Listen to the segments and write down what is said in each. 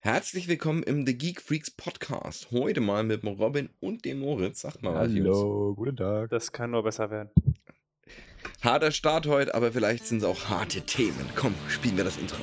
Herzlich willkommen im The Geek Freaks Podcast. Heute mal mit dem Robin und dem Moritz. Sagt mal was, Jungs. Hallo, guten Tag. Das kann nur besser werden. Harter Start heute, aber vielleicht sind es auch harte Themen. Komm, spielen wir das Intro.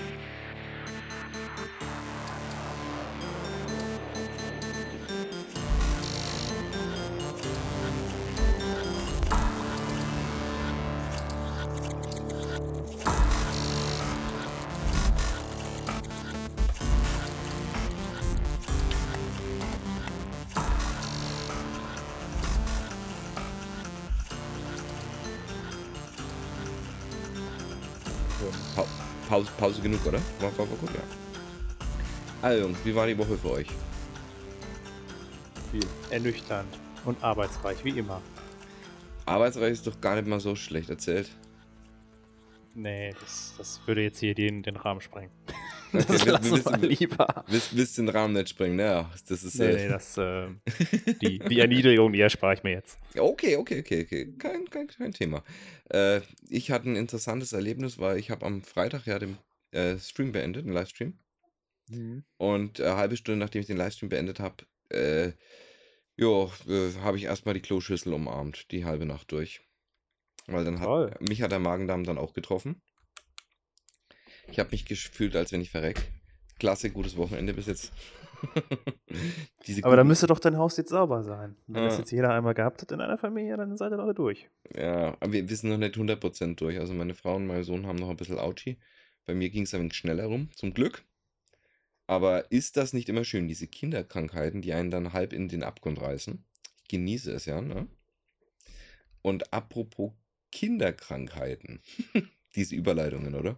Pause genug, oder? War gut, ja. Also Jungs, wie war die Woche für euch? Viel. Ernüchternd und arbeitsreich, wie immer. Arbeitsreich ist doch gar nicht mal so schlecht erzählt. Nee, das würde jetzt hier den Rahmen sprengen. Okay, Das lassen wir lieber. Willst den Rahmen nicht sprengen, ne? Das ist die Erniedrigung, die erspare ich mir jetzt. Okay. Kein Thema. Ich hatte ein interessantes Erlebnis, weil ich habe am Freitag ja den Stream beendet, den Livestream. Und eine halbe Stunde, nachdem ich den Livestream beendet habe, habe ich erstmal die Kloschüssel umarmt, die halbe Nacht durch. Weil dann mich hat der Magen-Darm dann auch getroffen. Ich habe mich gefühlt, als wenn ich verreck. Klasse, gutes Wochenende bis jetzt. Aber dann müsste doch dein Haus jetzt sauber sein. Wenn das jetzt jeder einmal gehabt hat in einer Familie, dann seid ihr doch durch. Ja, aber wir sind noch nicht 100% durch. Also meine Frau und mein Sohn haben noch ein bisschen Autschi. Bei mir ging es ein wenig schneller rum, zum Glück. Aber ist das nicht immer schön, diese Kinderkrankheiten, die einen dann halb in den Abgrund reißen? Ich genieße es ja, ne? Und apropos Kinderkrankheiten. Diese Überleitungen, oder?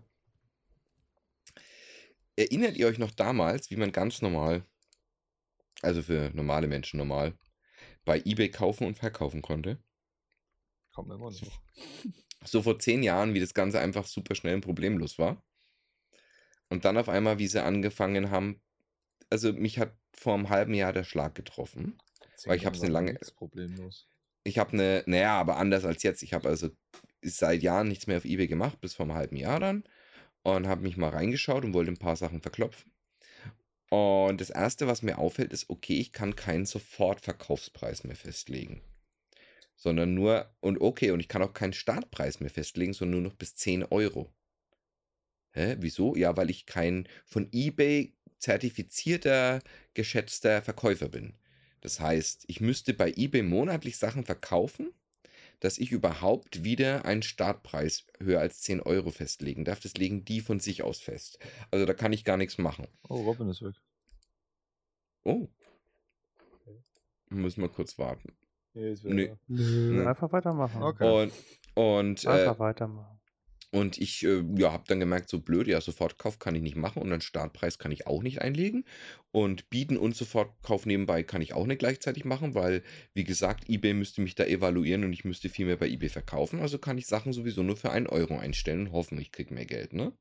Erinnert ihr euch noch damals, wie man ganz normal, also für normale Menschen normal, bei eBay kaufen und verkaufen konnte? Kommt immer noch. So vor 10 Jahren, wie das Ganze einfach super schnell und problemlos war. Und dann auf einmal, wie sie angefangen haben, also mich hat vor einem halben Jahr der Schlag getroffen. Weil ich habe eine lange... Problemlos. Ich habe naja, aber anders als jetzt. Ich habe also seit Jahren nichts mehr auf eBay gemacht, bis vor einem halben Jahr dann. Und habe mich mal reingeschaut und wollte ein paar Sachen verklopfen. Und das Erste, was mir auffällt, ist, okay, ich kann keinen Sofortverkaufspreis mehr festlegen. Sondern nur, und ich kann auch keinen Startpreis mehr festlegen, sondern nur noch bis 10 Euro. Hä, wieso? Ja, weil ich kein von eBay zertifizierter, geschätzter Verkäufer bin. Das heißt, ich müsste bei eBay monatlich Sachen verkaufen, dass ich überhaupt wieder einen Startpreis höher als 10 Euro festlegen darf. Das legen die von sich aus fest. Also da kann ich gar nichts machen. Oh, Robin ist weg. Oh. Müssen wir kurz warten. Nee, ist Nö. Nö, einfach weitermachen. Okay. Einfach weitermachen. Und ich habe dann gemerkt, so blöd, ja, Sofortkauf kann ich nicht machen und einen Startpreis kann ich auch nicht einlegen. Und bieten und Sofortkauf nebenbei kann ich auch nicht gleichzeitig machen, weil, wie gesagt, eBay müsste mich da evaluieren und ich müsste viel mehr bei eBay verkaufen. Also kann ich Sachen sowieso nur für 1 Euro einstellen und hoffen, ich kriege mehr Geld, ne?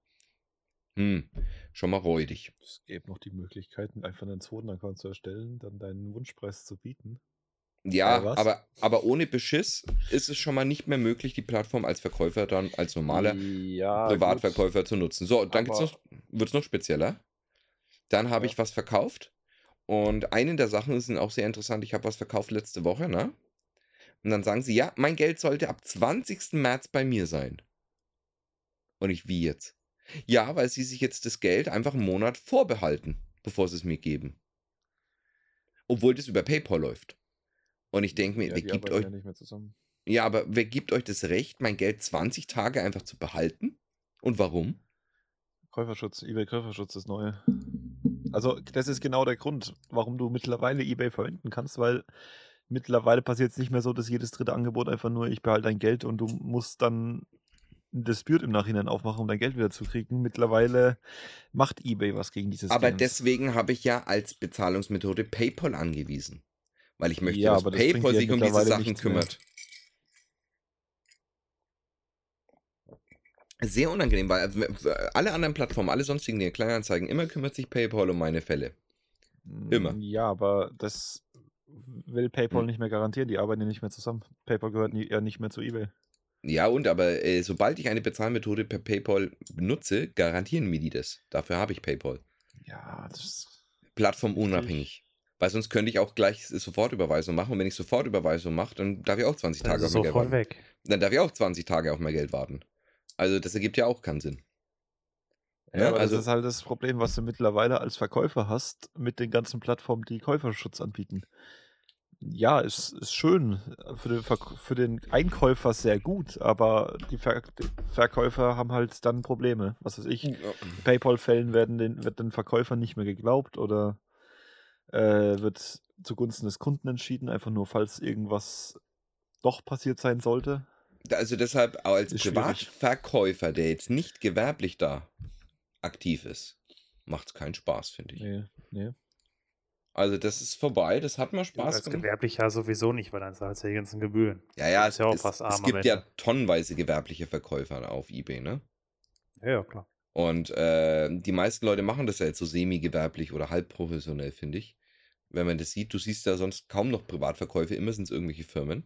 Schon mal räudig. Es gäbe noch die Möglichkeit, einfach einen zweiten Account zu erstellen, dann deinen Wunschpreis zu bieten. Ja, aber ohne Beschiss ist es schon mal nicht mehr möglich, die Plattform als Verkäufer dann, als normaler Privatverkäufer zu nutzen. So, dann wird es noch spezieller. Dann habe ich was verkauft. Und eine der Sachen ist auch sehr interessant. Ich habe was verkauft letzte Woche, ne? Und dann sagen sie, ja, mein Geld sollte ab 20. März bei mir sein. Und ich, wie jetzt? Ja, weil sie sich jetzt das Geld einfach einen Monat vorbehalten, bevor sie es mir geben. Obwohl das über PayPal läuft. Und ich denke mir, wer gibt euch... Ja, nicht mehr zusammen. Ja, aber wer gibt euch das Recht, mein Geld 20 Tage einfach zu behalten? Und warum? Käuferschutz, eBay-Käuferschutz ist neu. Also, das ist genau der Grund, warum du mittlerweile eBay verwenden kannst, weil mittlerweile passiert es nicht mehr so, dass jedes dritte Angebot einfach nur, ich behalte dein Geld und du musst dann ein Dispute im Nachhinein aufmachen, um dein Geld wieder zu kriegen. Mittlerweile macht eBay was gegen dieses Aber Scams. deswegen habe ich ja als Bezahlungsmethode PayPal angewiesen. Weil ich möchte, Ja, dass aber das PayPal bringt dir sich um diese mittlerweile Sachen nichts mehr. kümmert. Sehr unangenehm, weil alle anderen Plattformen, alle sonstigen Dinge, Kleinanzeigen, immer kümmert sich PayPal um meine Fälle. Immer. Ja, aber das will PayPal nicht mehr garantieren. Die arbeiten ja nicht mehr zusammen. PayPal gehört ja nicht mehr zu eBay. Ja, aber sobald ich eine Bezahlmethode per PayPal benutze, garantieren mir die das. Dafür habe ich PayPal. Ja, das Plattformunabhängig. Weil sonst könnte ich auch gleich Sofortüberweisung machen. Und wenn ich Sofortüberweisung mache, dann darf ich auch 20 Dann Tage ist auf es mein Geld sofort warten. weg. Dann darf ich auch 20 Tage auf mein Geld warten. Also das ergibt ja auch keinen Sinn. Ja, Ne? aber Also, das ist halt das Problem, was du mittlerweile als Verkäufer hast mit den ganzen Plattformen, die Käuferschutz anbieten. Ja, ist schön für den Einkäufer sehr gut, aber die Verkäufer haben halt dann Probleme. Was weiß ich, in PayPal-Fällen wird den Verkäufern nicht mehr geglaubt oder wird zugunsten des Kunden entschieden, einfach nur falls irgendwas doch passiert sein sollte. also deshalb auch als Ist schwierig. Privatverkäufer, der jetzt nicht gewerblich da aktiv ist, macht es keinen Spaß, finde ich. Nee. Also das ist vorbei, das hat mal Gut, Spaß als gemacht. Gewerblicher sowieso nicht, weil dann zahlst du ja die ganzen Gebühren. Ja, Ist ja auch es fast arm am gibt ja Ende. tonnenweise gewerbliche Verkäufer auf eBay, ne? Ja, klar. Und die meisten Leute machen das ja jetzt so semi-gewerblich oder halb professionell, finde ich. Wenn man das sieht, du siehst ja sonst kaum noch Privatverkäufe, immer sind es irgendwelche Firmen.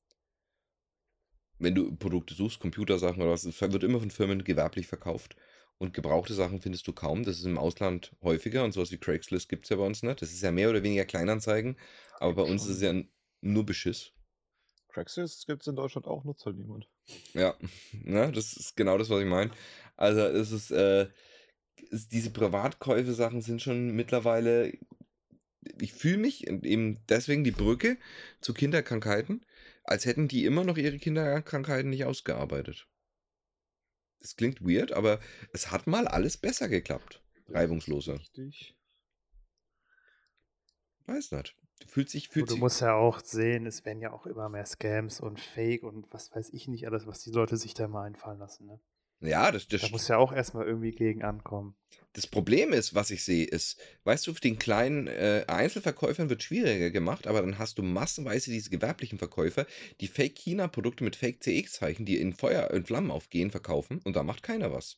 Wenn du Produkte suchst, Computersachen oder was, es wird immer von Firmen gewerblich verkauft. Und gebrauchte Sachen findest du kaum. Das ist im Ausland häufiger und sowas wie Craigslist gibt es ja bei uns nicht. Das ist ja mehr oder weniger Kleinanzeigen, aber bei uns ist es ja nur Beschiss. Craigslist gibt es in Deutschland auch, nutzt halt niemand. Ja, ne, das ist genau das, was ich meine. Also es ist, diese Privatkäufe-Sachen sind schon mittlerweile, ich fühle mich eben deswegen die Brücke zu Kinderkrankheiten, als hätten die immer noch ihre Kinderkrankheiten nicht ausgearbeitet. Das klingt weird, aber es hat mal alles besser geklappt. Reibungsloser. Richtig. Weiß nicht. Fühlt sich. Du musst ja auch sehen, es werden ja auch immer mehr Scams und Fake und was weiß ich nicht alles, was die Leute sich da mal einfallen lassen. Ne? Ja, Da muss ja auch erstmal irgendwie gegen ankommen. Das Problem ist, was ich sehe, ist, weißt du, für den kleinen Einzelverkäufern wird schwieriger gemacht, aber dann hast du massenweise diese gewerblichen Verkäufer, die Fake-China-Produkte mit Fake-CX-Zeichen, die in Feuer, in Flammen aufgehen, verkaufen und da macht keiner was.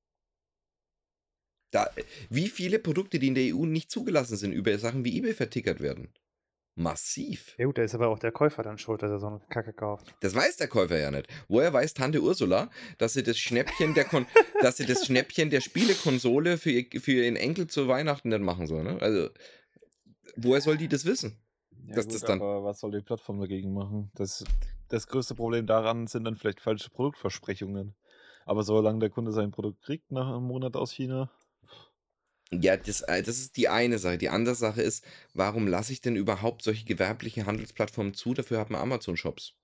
Wie viele Produkte, die in der EU nicht zugelassen sind, über Sachen wie eBay vertickert werden? Massiv. Ja gut, da ist aber auch der Käufer dann schuld, dass er so eine Kacke kauft. Das weiß der Käufer ja nicht. Woher weiß Tante Ursula, dass sie das Schnäppchen der Spielekonsole für ihren Enkel zu Weihnachten nicht machen soll? Ne? Also, woher soll die das wissen? Ja, Dass gut, das dann aber was soll die Plattform dagegen machen? Das größte Problem daran sind dann vielleicht falsche Produktversprechungen. Aber solange der Kunde sein Produkt kriegt nach einem Monat aus China. Ja, das ist die eine Sache. Die andere Sache ist, warum lasse ich denn überhaupt solche gewerblichen Handelsplattformen zu? Dafür hat man Amazon-Shops.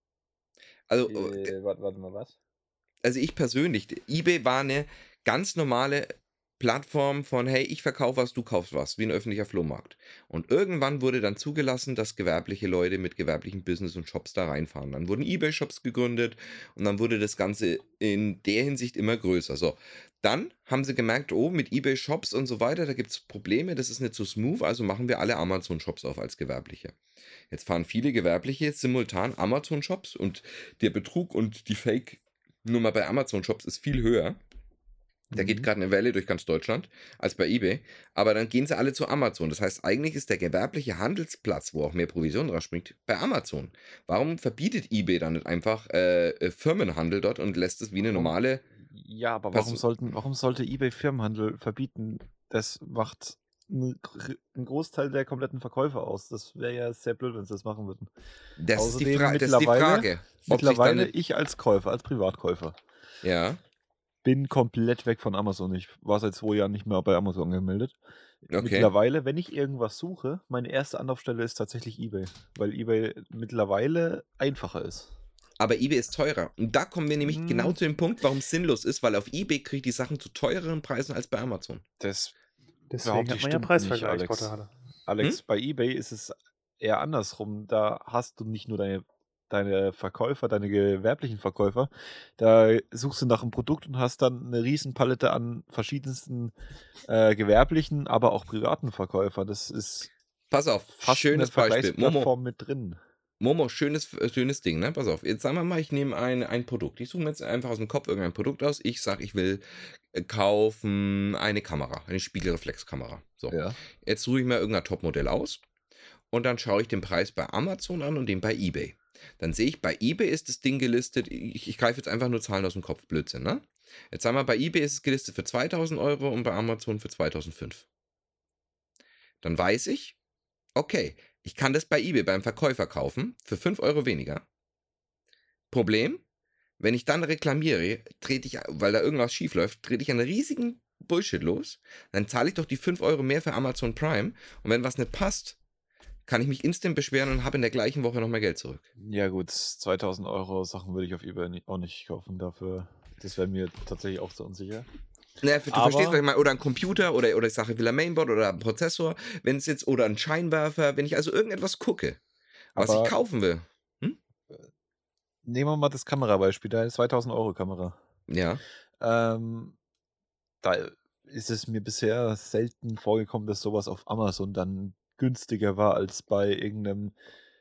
Also, Warte mal, was? also ich persönlich, eBay war eine ganz normale Plattform von, hey, ich verkaufe was, du kaufst was, wie ein öffentlicher Flohmarkt. Und irgendwann wurde dann zugelassen, dass gewerbliche Leute mit gewerblichen Business und Shops da reinfahren. Dann wurden eBay-Shops gegründet und dann wurde das Ganze in der Hinsicht immer größer. So, dann haben sie gemerkt, oh, mit eBay-Shops und so weiter, da gibt es Probleme, das ist nicht so smooth, also machen wir alle Amazon-Shops auf als gewerbliche. Jetzt fahren viele Gewerbliche simultan Amazon-Shops und der Betrug und die Fake-Nummer bei Amazon-Shops ist viel höher. Da geht gerade eine Welle durch ganz Deutschland als bei eBay. Aber dann gehen sie alle zu Amazon. Das heißt, eigentlich ist der gewerbliche Handelsplatz, wo auch mehr Provision drauf springt, bei Amazon. Warum verbietet eBay dann nicht einfach Firmenhandel dort und lässt es wie eine normale... Ja, aber warum sollte eBay Firmenhandel verbieten? Das macht einen Großteil der kompletten Verkäufer aus. Das wäre ja sehr blöd, wenn sie das machen würden. Das ist die Außerdem Frage. Mittlerweile ich als Käufer, als Privatkäufer, Ja, bin komplett weg von Amazon. Ich war seit 2 Jahren nicht mehr bei Amazon angemeldet. okay. Mittlerweile, wenn ich irgendwas suche, meine erste Anlaufstelle ist tatsächlich eBay, weil eBay mittlerweile einfacher ist. Aber eBay ist teurer. Und da kommen wir nämlich genau zu dem Punkt, warum es sinnlos ist, weil auf eBay kriege ich die Sachen zu teureren Preisen als bei Amazon. Deswegen hat man ja Preisvergleichsportale. Alex, bei eBay ist es eher andersrum. Da hast du nicht nur deine Verkäufer, deine gewerblichen Verkäufer. Da suchst du nach einem Produkt und hast dann eine Riesenpalette an verschiedensten gewerblichen, aber auch privaten Verkäufern. Das ist Pass auf, fast schönes eine Beispiel. Vergleichsplattform mit drin. Momo, schönes Ding, ne? Pass auf, jetzt sagen wir mal, ich nehme ein Produkt. Ich suche mir jetzt einfach aus dem Kopf irgendein Produkt aus. Ich sage, ich will kaufen eine Kamera, eine Spiegelreflexkamera. So, Ja. jetzt suche ich mir irgendein Topmodell aus und dann schaue ich den Preis bei Amazon an und den bei eBay. Dann sehe ich, bei eBay ist das Ding gelistet, ich greife jetzt einfach nur Zahlen aus dem Kopf, Blödsinn, ne? Jetzt sagen wir, bei eBay ist es gelistet für 2.000 Euro und bei Amazon für 2.500. Dann weiß ich, okay, ich kann das bei eBay beim Verkäufer kaufen für 5 Euro weniger. Problem, wenn ich dann reklamiere, weil da irgendwas schief läuft, trete ich einen riesigen Bullshit los. Dann zahle ich doch die 5 Euro mehr für Amazon Prime. Und wenn was nicht passt, kann ich mich instant beschweren und habe in der gleichen Woche noch mehr Geld zurück. Ja gut, 2.000 Euro Sachen würde ich auf eBay auch nicht kaufen dafür. Das wäre mir tatsächlich auch so unsicher. Naja, du verstehst, was ich meine, oder ein Computer oder ich sage, ich will ein Mainboard oder ein Prozessor, wenn es jetzt, oder ein Scheinwerfer, wenn ich also irgendetwas gucke, was ich kaufen will. Nehmen wir mal das Kamerabeispiel, da ist 2.000 Euro Kamera. Ja. Da ist es mir bisher selten vorgekommen, dass sowas auf Amazon dann günstiger war als bei irgendeinem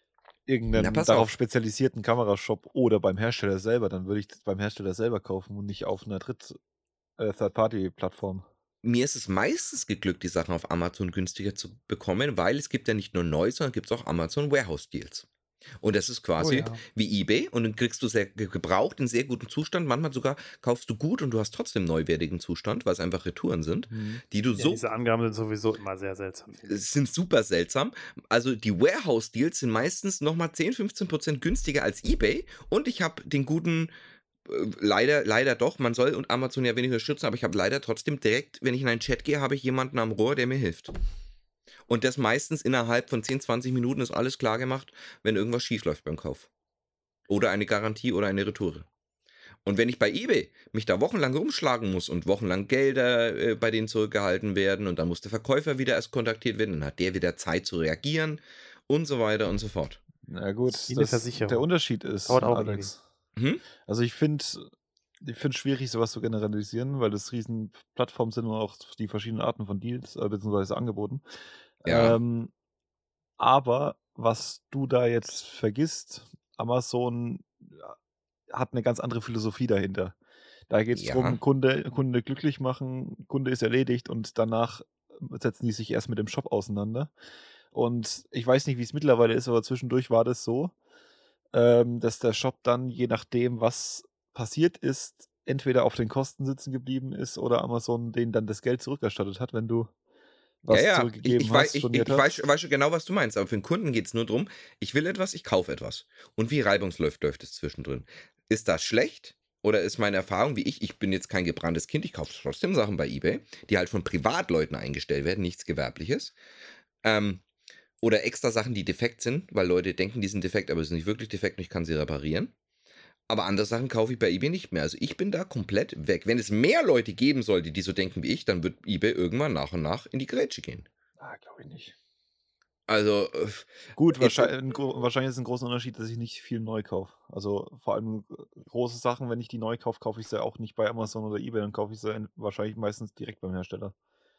darauf spezialisierten Kamerashop oder beim Hersteller selber. Dann würde ich das beim Hersteller selber kaufen und nicht auf einer Third-Party-Plattform. Mir ist es meistens geglückt, die Sachen auf Amazon günstiger zu bekommen, weil es gibt ja nicht nur neu, sondern gibt es auch Amazon Warehouse Deals. Und das ist quasi wie eBay und dann kriegst du sehr gebraucht in sehr gutem Zustand. Manchmal sogar kaufst du gut und du hast trotzdem neuwertigen Zustand, weil es einfach Retouren sind, die du so. Diese Angaben sind sowieso immer sehr seltsam. Sind super seltsam. Also die Warehouse Deals sind meistens nochmal 10-15% günstiger als eBay und ich habe den guten. Leider doch, man soll und Amazon ja weniger schützen, aber ich habe leider trotzdem direkt, wenn ich in einen Chat gehe, habe ich jemanden am Rohr, der mir hilft. Und das meistens innerhalb von 10-20 Minuten ist alles klar gemacht, wenn irgendwas schief läuft beim Kauf. Oder eine Garantie oder eine Retoure. Und wenn ich bei eBay mich da wochenlang rumschlagen muss und wochenlang Gelder bei denen zurückgehalten werden und dann muss der Verkäufer wieder erst kontaktiert werden, dann hat der wieder Zeit zu reagieren und so weiter und so fort. Na gut, der Unterschied ist, Alex. Also ich finde schwierig, sowas zu generalisieren, weil das riesen Plattformen sind und auch die verschiedenen Arten von Deals bzw. Angeboten. Ja. Aber was du da jetzt vergisst, Amazon hat eine ganz andere Philosophie dahinter. Da geht es darum, Kunde glücklich machen, Kunde ist erledigt und danach setzen die sich erst mit dem Shop auseinander. Und ich weiß nicht, wie es mittlerweile ist, aber zwischendurch war das so, dass der Shop dann, je nachdem, was passiert ist, entweder auf den Kosten sitzen geblieben ist oder Amazon denen dann das Geld zurückerstattet hat, wenn du was zurückgegeben hast. Ich weiß schon genau, was du meinst, aber für den Kunden geht es nur darum, ich will etwas, ich kaufe etwas. Und wie reibungslos läuft es zwischendrin? Ist das schlecht? Oder ist meine Erfahrung, wie ich bin jetzt kein gebranntes Kind, ich kaufe trotzdem Sachen bei eBay, die halt von Privatleuten eingestellt werden, nichts Gewerbliches. Oder extra Sachen, die defekt sind, weil Leute denken, die sind defekt, aber sie sind nicht wirklich defekt und ich kann sie reparieren. Aber andere Sachen kaufe ich bei eBay nicht mehr. Also ich bin da komplett weg. Wenn es mehr Leute geben sollte, die so denken wie ich, dann wird eBay irgendwann nach und nach in die Grätsche gehen. Glaube ich nicht. Also gut, wahrscheinlich ist ein großer Unterschied, dass ich nicht viel neu kaufe. Also vor allem große Sachen, wenn ich die neu kaufe, kaufe ich sie auch nicht bei Amazon oder eBay, dann kaufe ich sie wahrscheinlich meistens direkt beim Hersteller.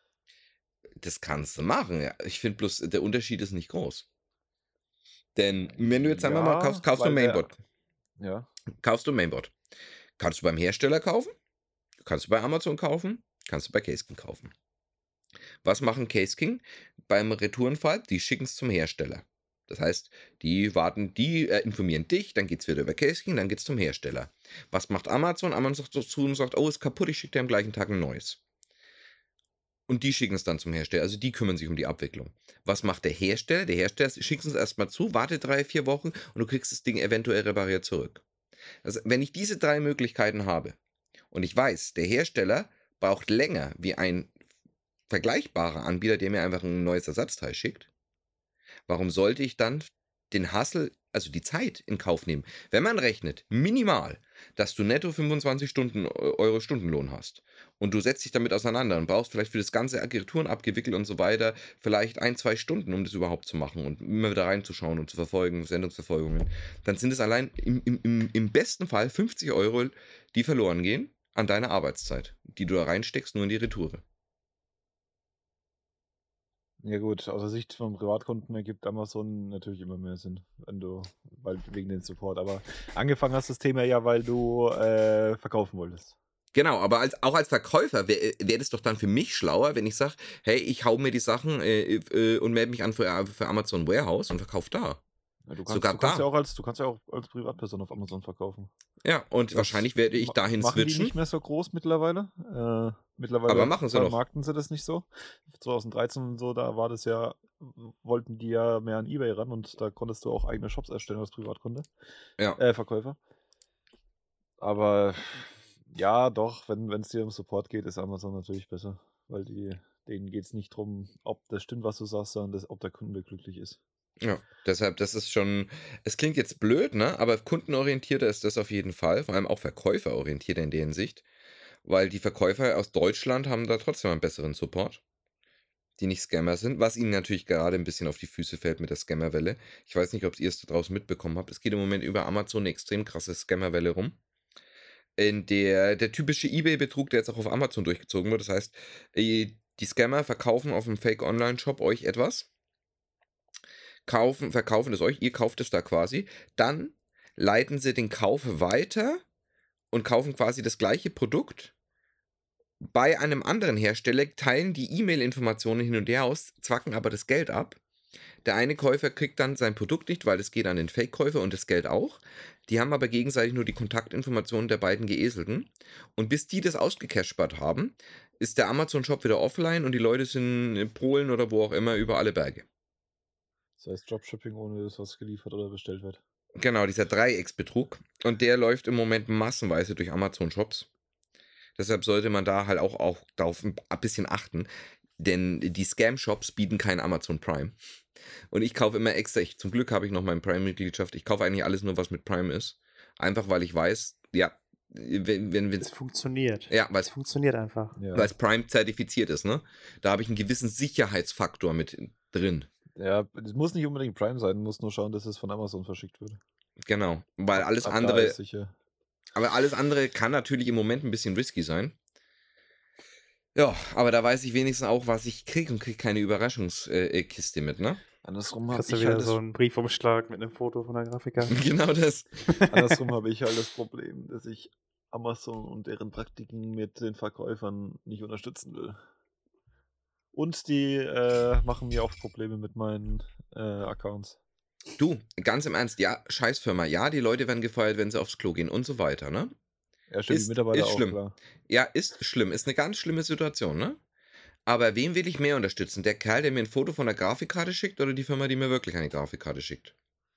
Das kannst du machen, ja. Ich finde bloß, der Unterschied ist nicht groß. Denn wenn du jetzt einmal mal kaufst du ein Mainboard. Kaufst du ein Mainboard. Kannst du beim Hersteller kaufen, kannst du bei Amazon kaufen, kannst du bei CaseKing kaufen. Was machen CaseKing beim Retourenfall? Die schicken es zum Hersteller. Das heißt, die informieren dich, dann geht es wieder über CaseKing, dann geht es zum Hersteller. Was macht Amazon? Amazon sagt so zu und sagt, oh, ist kaputt, ich schicke dir am gleichen Tag ein neues. Und die schicken es dann zum Hersteller, also die kümmern sich um die Abwicklung. Was macht der Hersteller? Der Hersteller schickt es erstmal zu, wartet 3-4 Wochen und du kriegst das Ding eventuell repariert zurück. Also wenn ich diese 3 Möglichkeiten habe und ich weiß, der Hersteller braucht länger wie ein vergleichbarer Anbieter, der mir einfach ein neues Ersatzteil schickt, warum sollte ich dann den Hassel, also die Zeit in Kauf nehmen? Wenn man rechnet, minimal, dass du netto 25 Euro Stundenlohn hast und du setzt dich damit auseinander und brauchst vielleicht für das ganze Retouren abgewickelt und so weiter vielleicht 1-2 Stunden, um das überhaupt zu machen und immer wieder reinzuschauen und zu verfolgen, Sendungsverfolgungen, dann sind es allein im besten Fall 50 Euro, die verloren gehen an deiner Arbeitszeit, die du da reinsteckst, nur in die Retoure. Ja gut, aus der Sicht von Privatkunden ergibt Amazon natürlich immer mehr Sinn, wegen den Support. Aber angefangen hast das Thema ja, weil du verkaufen wolltest. Genau, aber auch als Verkäufer wäre das doch dann für mich schlauer, wenn ich sage, hey, ich hau mir die Sachen und melde mich an für Amazon Warehouse und verkaufe da. Ja, Sogar du kannst da. ja auch als Privatperson auf Amazon verkaufen. Ja, und wahrscheinlich werde ich dahin Machen die switchen. nicht mehr so groß mittlerweile. Aber Mittlerweile machen sie noch. vermarkten sie das nicht so. 2013 und so, da war das ja, wollten die ja mehr an eBay ran und da konntest du auch eigene Shops erstellen als Privatkunde. Ja. Verkäufer. Aber ja, doch, wenn es dir um Support geht, ist Amazon natürlich besser. Weil denen geht es nicht darum, ob das stimmt, was du sagst, sondern ob der Kunde glücklich ist. Ja, deshalb, das ist schon, es klingt jetzt blöd, ne? Aber kundenorientierter ist das auf jeden Fall, vor allem auch verkäuferorientierter in der Hinsicht, weil die Verkäufer aus Deutschland haben da trotzdem einen besseren Support, die nicht Scammer sind, was ihnen natürlich gerade ein bisschen auf die Füße fällt mit der Scammerwelle. Ich weiß nicht, ob ihr es da draußen mitbekommen habt. Es geht im Moment über Amazon eine extrem krasse Scammerwelle rum. In der typische eBay-Betrug, der jetzt auch auf Amazon durchgezogen wird. Das heißt, die Scammer verkaufen auf einem Fake-Online-Shop euch etwas, verkaufen es euch, ihr kauft es da quasi, dann leiten sie den Kauf weiter und kaufen quasi das gleiche Produkt bei einem anderen Hersteller, teilen die E-Mail-Informationen hin und her aus, zwacken aber das Geld ab. Der eine Käufer kriegt dann sein Produkt nicht, weil es geht an den Fake-Käufer und das Geld auch. Die haben aber gegenseitig nur die Kontaktinformationen der beiden Geeselten. Und bis die das ausgecashbart haben, ist der Amazon-Shop wieder offline und die Leute sind in Polen oder wo auch immer über alle Berge. Das heißt Dropshipping, ohne dass was geliefert oder bestellt wird. Genau, dieser Dreiecksbetrug. Und der läuft im Moment massenweise durch Amazon-Shops. Deshalb sollte man da halt auch darauf ein bisschen achten. Denn die Scam-Shops bieten kein Amazon Prime. Und ich kaufe immer extra, zum Glück habe ich noch meine Prime-Mitgliedschaft. Ich kaufe eigentlich alles nur, was mit Prime ist. Einfach, weil ich weiß, ja, wenn es funktioniert. Ja, weil es funktioniert einfach. Ja. Weil es Prime zertifiziert ist, ne? Da habe ich einen gewissen Sicherheitsfaktor mit drin. Ja, es muss nicht unbedingt Prime sein, muss nur schauen, dass es von Amazon verschickt wird. Genau, weil alles Ab andere. Da ist sicher. Aber alles andere kann natürlich im Moment ein bisschen risky sein. Ja, aber da weiß ich wenigstens auch, was ich kriege und kriege keine Überraschungskiste mit, ne? Andersrum habe Hast du ich wieder halt so einen Briefumschlag mit einem Foto von der Grafiker? Genau das. Andersrum habe ich halt das Problem, dass ich Amazon und deren Praktiken mit den Verkäufern nicht unterstützen will. Und die machen mir oft Probleme mit meinen Accounts. Du, ganz im Ernst, ja, Scheißfirma, ja, die Leute werden gefeuert, wenn sie aufs Klo gehen und so weiter, ne? Ja, stimmt, die Mitarbeiter ist auch, schlimm. klar. Ja, ist schlimm, ist eine ganz schlimme Situation, ne? Aber wen will ich mehr unterstützen? Der Kerl, der mir ein Foto von der Grafikkarte schickt oder die Firma, die mir wirklich eine Grafikkarte schickt?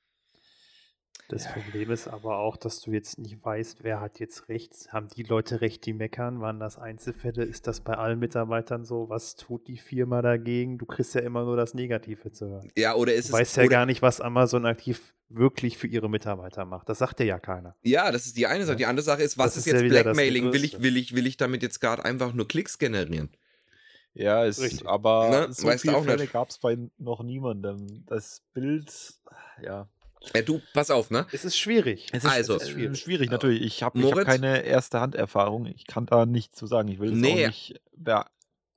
Das Problem ist aber auch, dass du jetzt nicht weißt, wer hat jetzt recht. Haben die Leute recht, die meckern? Waren das Einzelfälle? Ist das bei allen Mitarbeitern so? Was tut die Firma dagegen? Du kriegst ja immer nur das Negative zu hören. Ja, oder ist du weißt ja gar nicht, was Amazon aktiv wirklich für ihre Mitarbeiter macht. Das sagt dir ja keiner. Ja, das ist die eine Sache. Die andere Sache ist, was ist jetzt Blackmailing? Will ich damit jetzt gerade einfach nur Klicks generieren? Ja, aber ne? so viele Fälle gab es bei noch niemandem. Das Bild, ja. Ja, du, pass auf, ne? Es ist schwierig. Es ist schwierig, natürlich. Ich hab keine erste Hand-Erfahrung. Ich kann da nichts zu sagen. Ich will es auch nicht. Ja.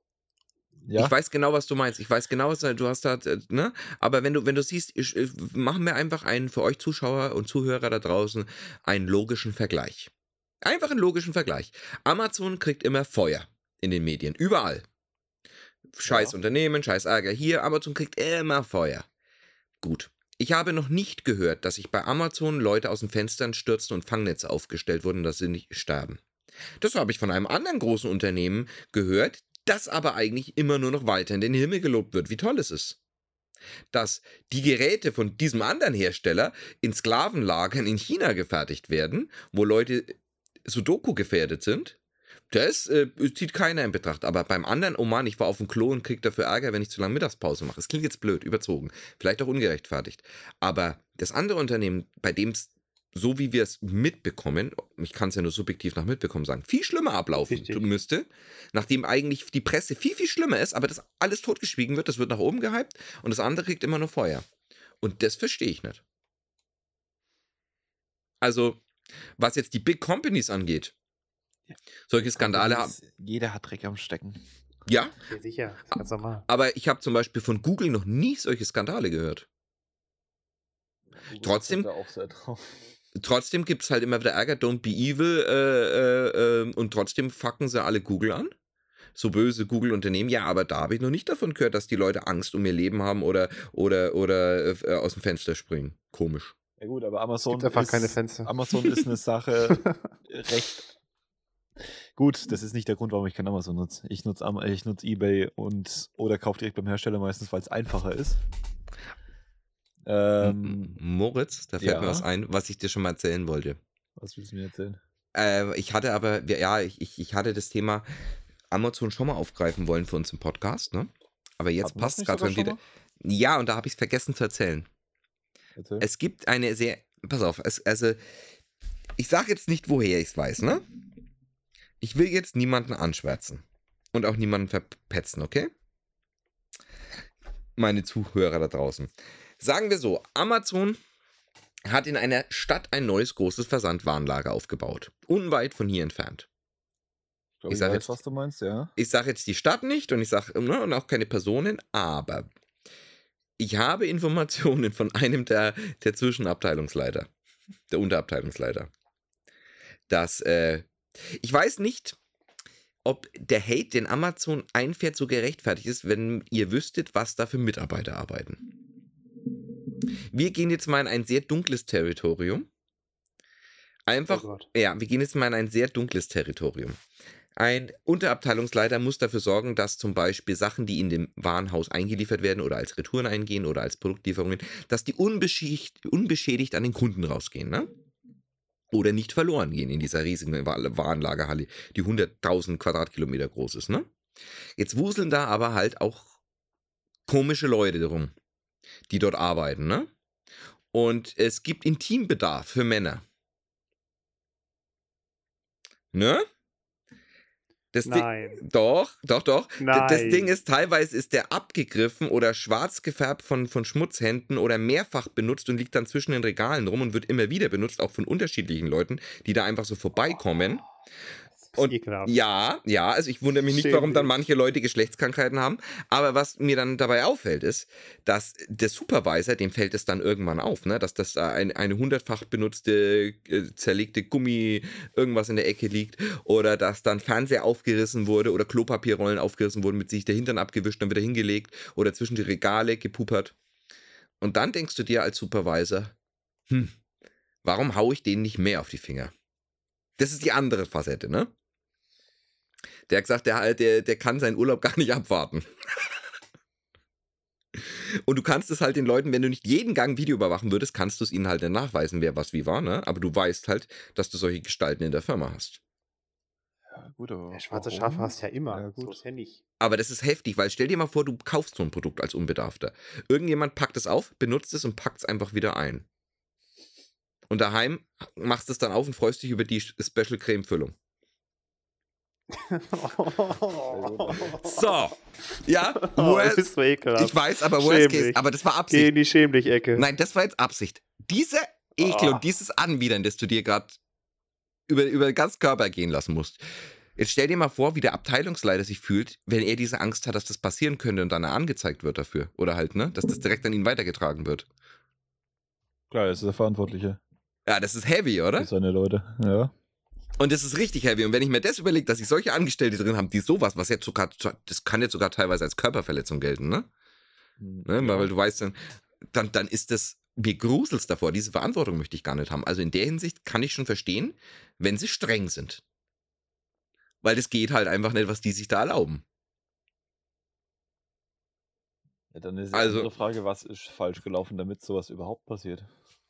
Ich weiß genau, was du meinst. Ich weiß genau, was du hast da, ne? Aber wenn du siehst, machen wir einfach für euch Zuschauer und Zuhörer da draußen einen logischen Vergleich. Einfach einen logischen Vergleich. Amazon kriegt immer Feuer in den Medien. Überall. Scheiß Unternehmen, scheiß Ärger hier. Amazon kriegt immer Feuer. Gut. Ich habe noch nicht gehört, dass sich bei Amazon Leute aus den Fenstern stürzen und Fangnetze aufgestellt wurden, dass sie nicht sterben. Das habe ich von einem anderen großen Unternehmen gehört, das aber eigentlich immer nur noch weiter in den Himmel gelobt wird, wie toll es ist. Dass die Geräte von diesem anderen Hersteller in Sklavenlagern in China gefertigt werden, wo Leute Sudoku gefährdet sind, das zieht keiner in Betracht. Aber beim anderen, oh Mann, ich war auf dem Klo und krieg dafür Ärger, wenn ich zu lange Mittagspause mache. Das klingt jetzt blöd, überzogen. Vielleicht auch ungerechtfertigt. Aber das andere Unternehmen, bei dem es, so wie wir es mitbekommen, ich kann es ja nur subjektiv nach mitbekommen sagen, viel schlimmer ablaufen müsste, nachdem eigentlich die Presse viel, viel schlimmer ist, aber das alles totgeschwiegen wird, das wird nach oben gehypt und das andere kriegt immer nur Feuer. Und das verstehe ich nicht. Also, was jetzt die Big Companies angeht, solche Skandale haben. Jeder hat Dreck am Stecken. Ja? Ja, sicher. Ganz normal. Aber ich habe zum Beispiel von Google noch nie solche Skandale gehört. Trotzdem gibt es halt immer wieder Ärger, don't be evil, und trotzdem fucken sie alle Google an. so böse Google-Unternehmen. Ja, aber da habe ich noch nicht davon gehört, dass die Leute Angst um ihr Leben haben oder aus dem Fenster springen. Komisch. Ja gut, aber Es gibt einfach keine Fenster. Amazon ist eine Sache recht gut. Das ist nicht der Grund, warum ich kein Amazon nutze. Ich nutze eBay oder kaufe direkt beim Hersteller meistens, weil es einfacher ist. Moritz, da fällt mir ja. was ein, was ich dir schon mal erzählen wollte. Was willst du mir erzählen? Ich hatte aber, ja, ich hatte das Thema Amazon schon mal aufgreifen wollen für uns im Podcast, ne? Aber jetzt Hatten wir passt das es nicht gerade sogar schon wieder. Ja, und da habe ich es vergessen zu erzählen. Erzähl. Es gibt eine sehr, pass auf, also ich sage jetzt nicht, woher ich es weiß, ne? Ich will jetzt niemanden anschwärzen und auch niemanden verpetzen, okay? Meine Zuhörer da draußen. Sagen wir so, Amazon hat in einer Stadt ein neues großes Versandwarenlager aufgebaut. Unweit von hier entfernt. Ich glaube, ich ich sag weiß, jetzt- was du meinst, ja. Ich sage jetzt die Stadt nicht und ich sage und auch keine Personen, aber ich habe Informationen von einem der Zwischenabteilungsleiter, der Unterabteilungsleiter, dass ich weiß nicht, ob der Hate, den Amazon einfährt, so gerechtfertigt ist, wenn ihr wüsstet, was da für Mitarbeiter arbeiten. Wir gehen jetzt mal in ein sehr dunkles Territorium. Einfach, Oh Gott. ja, wir gehen jetzt mal in ein sehr dunkles Territorium. Ein Unterabteilungsleiter muss dafür sorgen, dass zum Beispiel Sachen, die in dem Warenhaus eingeliefert werden oder als Retouren eingehen oder als Produktlieferungen, dass die unbeschädigt an den Kunden rausgehen, ne? Oder nicht verloren gehen in dieser riesigen Warenlagerhalle, die 100.000 Quadratkilometer groß ist, ne? Jetzt wuseln da aber halt auch komische Leute rum, die dort arbeiten, ne? Und es gibt Intimbedarf für Männer. Ne? Nein. Doch. Nein. Das Ding ist, teilweise ist der abgegriffen oder schwarz gefärbt von Schmutzhänden oder mehrfach benutzt und liegt dann zwischen den Regalen rum und wird immer wieder benutzt, auch von unterschiedlichen Leuten, die da einfach so vorbeikommen. Und ekelhaft. ja, also ich wundere mich nicht, warum dann Schämlich. manche Leute Geschlechtskrankheiten haben. Aber was mir dann dabei auffällt, ist, dass der Supervisor, dem fällt es dann irgendwann auf, ne? Dass das eine 100-fach benutzte, zerlegte Gummi irgendwas in der Ecke liegt. Oder dass dann Fernseher aufgerissen wurde oder Klopapierrollen aufgerissen wurden, mit sich der Hintern abgewischt, dann wieder hingelegt oder zwischen die Regale gepupert. Und dann denkst du dir als Supervisor, warum hau ich denen nicht mehr auf die Finger? Das ist die andere Facette, ne? Der hat gesagt, der kann seinen Urlaub gar nicht abwarten. Und du kannst es halt den Leuten, wenn du nicht jeden Gang Video überwachen würdest, kannst du es ihnen halt dann nachweisen, wer was wie war, ne? Aber du weißt halt, dass du solche Gestalten in der Firma hast. Ja, gut, aber Der schwarze warum? Schafe hast du ja immer. Ja, gut. So ist ja nicht. Aber das ist heftig, weil stell dir mal vor, du kaufst so ein Produkt als Unbedarfter. Irgendjemand packt es auf, benutzt es und packt es einfach wieder ein. Und daheim machst du es dann auf und freust dich über die Special Creme-Füllung. So, ja, Bist du ekelhaft. ich weiß, aber Worst Case, Schämlich. aber das war Geh Absicht. in die Schämlich-Ecke. Nein, das war jetzt Absicht. Dieser Ekel und dieses Anwidern, das du dir gerade über den ganzen Körper gehen lassen musst. Jetzt stell dir mal vor, wie der Abteilungsleiter sich fühlt, wenn er diese Angst hat, dass das passieren könnte und dann er angezeigt wird dafür. Oder halt, ne, dass das direkt an ihn weitergetragen wird. Klar, das ist der Verantwortliche Ja, das ist heavy, oder? für seine Leute, ja. Und das ist richtig heavy. Und wenn ich mir das überlege, dass ich solche Angestellte drin habe, die sowas, was jetzt sogar, das kann jetzt sogar teilweise als Körperverletzung gelten, ne? Ne? Weil du weißt, dann ist das, mir gruselst davor, diese Verantwortung möchte ich gar nicht haben. Also in der Hinsicht kann ich schon verstehen, wenn sie streng sind. Weil das geht halt einfach nicht, was die sich da erlauben. Ja, dann ist die Also- andere Frage, was ist falsch gelaufen, damit sowas überhaupt passiert?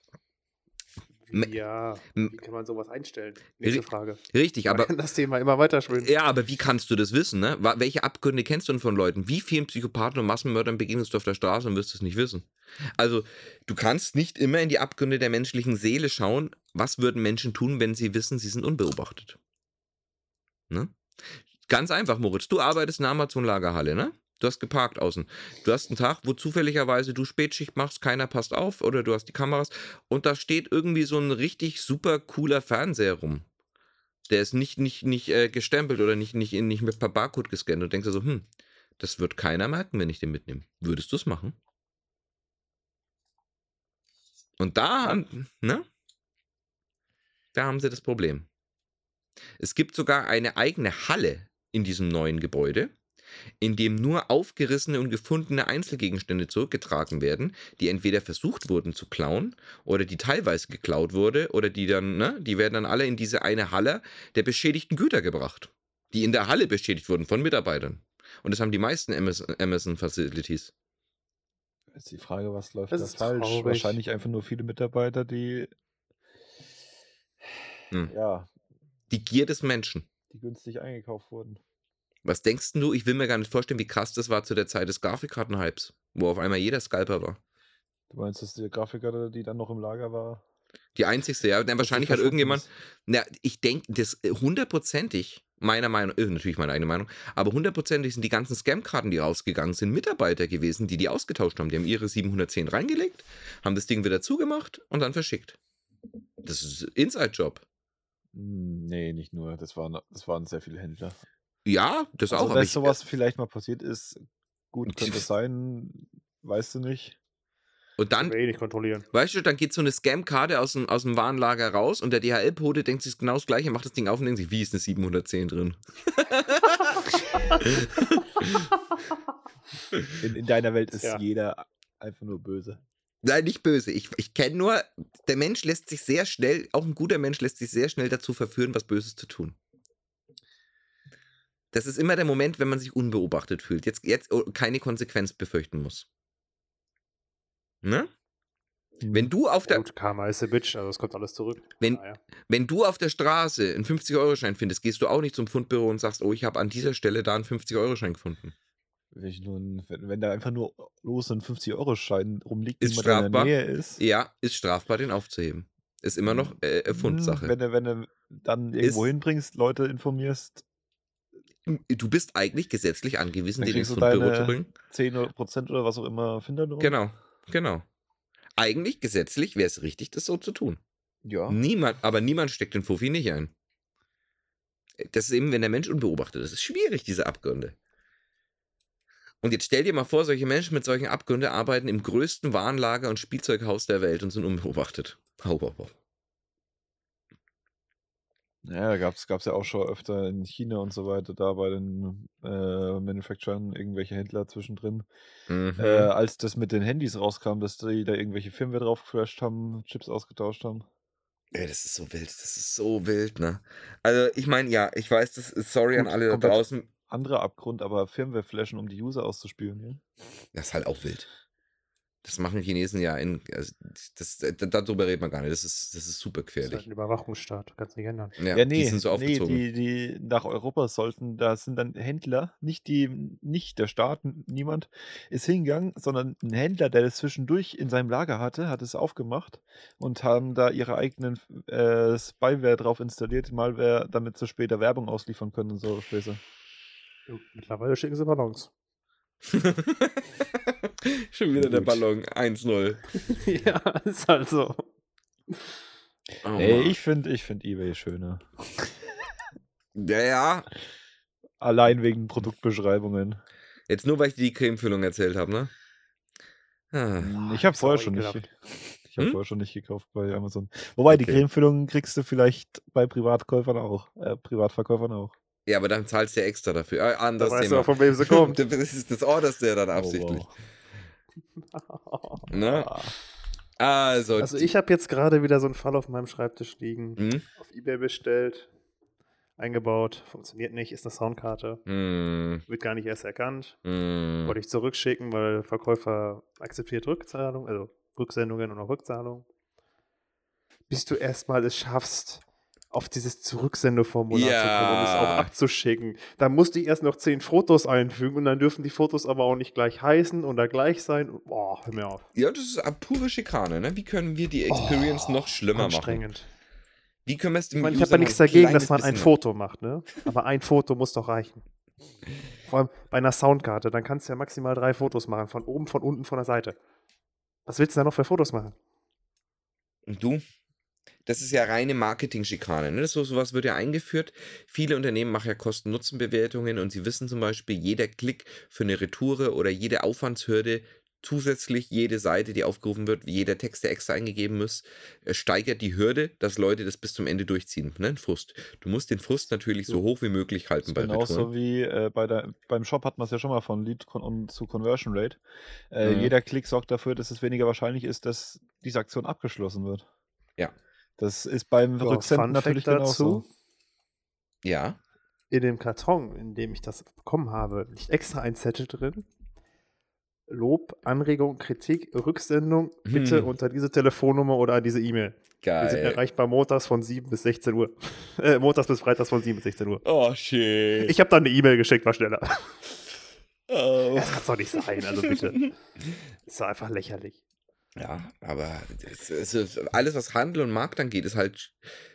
Ja, wie kann man sowas einstellen? Nächste Frage. Richtig, Man aber kann das Thema immer weiter schwimmen. ja, aber wie kannst du das wissen, ne? Welche Abgründe kennst du denn von Leuten? Wie vielen Psychopathen und Massenmördern begegnest du auf der Straße und wirst es nicht wissen? Also, du kannst nicht immer in die Abgründe der menschlichen Seele schauen, was würden Menschen tun, wenn sie wissen, sie sind unbeobachtet. Ne? Ganz einfach, Moritz. Du arbeitest in einer Amazon-Lagerhalle, ne? Du hast geparkt außen. Du hast einen Tag, wo zufälligerweise du Spätschicht machst, keiner passt auf oder du hast die Kameras und da steht irgendwie so ein richtig super cooler Fernseher rum. Der ist nicht gestempelt oder nicht mit per Barcode gescannt und denkst dir so, das wird keiner merken, wenn ich den mitnehme. Würdest du es machen? Und da, ne? Da haben sie das Problem. Es gibt sogar eine eigene Halle in diesem neuen Gebäude, in dem nur aufgerissene und gefundene Einzelgegenstände zurückgetragen werden, die entweder versucht wurden zu klauen oder die teilweise geklaut wurde oder die dann, ne, die werden dann alle in diese eine Halle der beschädigten Güter gebracht, die in der Halle beschädigt wurden von Mitarbeitern. Und das haben die meisten Amazon-Facilities. Ist die Frage, was läuft Das da ist falsch? traurig. Wahrscheinlich einfach nur viele Mitarbeiter, die ja, Die Gier des Menschen. die günstig eingekauft wurden. Was denkst du? Ich will mir gar nicht vorstellen, wie krass das war zu der Zeit des Grafikkarten-Hypes, wo auf einmal jeder Scalper war. Du meinst, dass die Grafiker, die dann noch im Lager war? Die einzigste, ja. Denn wahrscheinlich hat irgendjemand, ich denke, das hundertprozentig, meiner Meinung, natürlich meine eigene Meinung, aber hundertprozentig sind die ganzen Scam-Karten, die rausgegangen sind, Mitarbeiter gewesen, die ausgetauscht haben. Die haben ihre 710 reingelegt, haben das Ding wieder zugemacht und dann verschickt. Das ist Inside-Job. Nee, nicht nur. Das waren sehr viele Händler. Ja, das Also, auch. Aber dass sowas vielleicht mal passiert ist, gut, könnte sein, weißt du nicht. und dann, nicht kontrollieren. weißt du, dann geht so eine Scam-Karte aus dem Warenlager raus und der DHL-Bote denkt sich genau das Gleiche, macht das Ding auf und denkt sich, wie ist eine 710 drin? In deiner Welt ist Ja. jeder einfach nur böse. Nein, nicht böse. Ich kenne nur, der Mensch lässt sich sehr schnell, auch ein guter Mensch lässt sich sehr schnell dazu verführen, was Böses zu tun. Das ist immer der Moment, wenn man sich unbeobachtet fühlt. Jetzt keine Konsequenz befürchten muss. Ne? Wenn du auf der, Gut, Karma is a bitch, also es kommt alles zurück. Wenn- Naja. wenn du auf der Straße einen 50-Euro-Schein findest, gehst du auch nicht zum Pfundbüro und sagst, oh, ich habe an dieser Stelle da einen 50-Euro-Schein gefunden. Wenn da einfach nur los ein 50-Euro-Schein rumliegt, Ist niemand in der strafbar. Nähe ist. Ja, ist strafbar, den aufzuheben. Ist immer noch Fundsache. Wenn du dann irgendwo Ist- hinbringst, Leute informierst, Du bist eigentlich gesetzlich angewiesen, Dann den ins kriegst du Fundbüro deine zu bringen. 10% oder was auch immer Finderlohn. Genau. Eigentlich gesetzlich wäre es richtig, das so zu tun. Ja. Aber niemand steckt den Fuffi nicht ein. Das ist eben, wenn der Mensch unbeobachtet ist. Es ist schwierig, diese Abgründe. Und jetzt stell dir mal vor, solche Menschen mit solchen Abgründen arbeiten im größten Warenlager und Spielzeughaus der Welt und sind unbeobachtet. Hau. Ja, gab's ja auch schon öfter in China und so weiter, da bei den Manufacturern irgendwelche Händler zwischendrin. Als das mit den Handys rauskam, dass die da irgendwelche Firmware drauf geflasht haben, Chips ausgetauscht haben. Ey, das ist so wild, ne? Also, ich meine, ja, ich weiß, das ist sorry an Gut, alle da komplett draußen. Anderer Abgrund, aber Firmware flashen, um die User auszuspielen, ja? Das ist halt auch wild. Das machen Chinesen ja darüber redet man gar nicht. Das ist super Das ist halt gefährlich. ein Überwachungsstaat, kannst nicht ändern. Ja, die sind so nee, aufgezogen. die nach Europa sollten, da sind dann Händler, nicht der Staat, niemand ist hingegangen, sondern ein Händler, der das zwischendurch in seinem Lager hatte, hat es aufgemacht und haben da ihre eigenen Spyware drauf installiert, Malware, damit sie später Werbung ausliefern können und so Späße. Mittlerweile schicken sie Ballons. Schon wieder der Gut. Ballon. 1-0. Ja, ist halt so. Oh, Ey, Mann. ich finde eBay schöner. Ja. Allein wegen Produktbeschreibungen. Jetzt nur, weil ich dir die Cremefüllung erzählt habe, ne? Ah. Ich habe ist vorher auch schon nicht. ekelhaft. Ich habe Hm? vorher schon nicht gekauft bei Amazon. Wobei, die Okay. Cremefüllung kriegst du vielleicht bei Privatverkäufern auch. Ja, aber dann zahlst du ja extra dafür. Da Anderes weißt du Thema. auch, von wem sie kommt. Das orderst du ja dann absichtlich. Ne? Also, Also ich habe jetzt gerade wieder so einen Fall auf meinem Schreibtisch liegen. Hm? Auf eBay bestellt, eingebaut, funktioniert nicht, ist eine Soundkarte. Wird gar nicht erst erkannt. Wollte ich zurückschicken, weil Verkäufer akzeptiert Rückzahlung, also Rücksendungen und auch Rückzahlung. Bis du erstmal es schaffst, auf dieses Zurücksendeformular Ja. zu kommen und es auch abzuschicken. Da musste ich erst noch 10 Fotos einfügen und dann dürfen die Fotos aber auch nicht gleich heißen oder gleich sein. Boah, hör mir auf. Ja, das ist pure Schikane, ne? Wie können wir die Experience noch schlimmer machen? Anstrengend. Wie können wir es dem Ich meine, ich User habe ja noch nichts ein dagegen, kleines dass man ein bisschen Foto macht, ne? Aber ein Foto muss doch reichen. Vor allem bei einer Soundkarte, dann kannst du ja maximal 3 Fotos machen. Von oben, von unten, von der Seite. Was willst du da noch für Fotos machen? Und du? Das ist ja reine Marketing-Schikane. Ne? Sowas wird ja eingeführt. Viele Unternehmen machen ja Kosten-Nutzen-Bewertungen und sie wissen zum Beispiel, jeder Klick für eine Retoure oder jede Aufwandshürde zusätzlich jede Seite, die aufgerufen wird, jeder Text, der extra eingegeben muss, steigert die Hürde, dass Leute das bis zum Ende durchziehen. Ne? Ein Frust. Du musst den Frust natürlich so hoch wie möglich halten bei Genauso Retouren. wie beim Shop hat man es ja schon mal von Lead zu Conversion Rate. Mhm. Jeder Klick sorgt dafür, dass es weniger wahrscheinlich ist, dass diese Aktion abgeschlossen wird. Ja. Das ist beim So, Rücksenden Fun natürlich Fact genauso. dazu. Ja. In dem Karton, in dem ich das bekommen habe, liegt extra ein Zettel drin. Lob, Anregung, Kritik, Rücksendung, bitte unter diese Telefonnummer oder an diese E-Mail. Wir sind Geil. erreichbar montags von 7 bis 16 Uhr. Montags bis freitags von 7 bis 16 Uhr. Oh, shit. Ich habe dann eine E-Mail geschickt, war schneller. Oh. Das kann doch nicht sein, also bitte. Ist doch einfach lächerlich. Ja, aber alles, was Handel und Markt angeht, ist halt.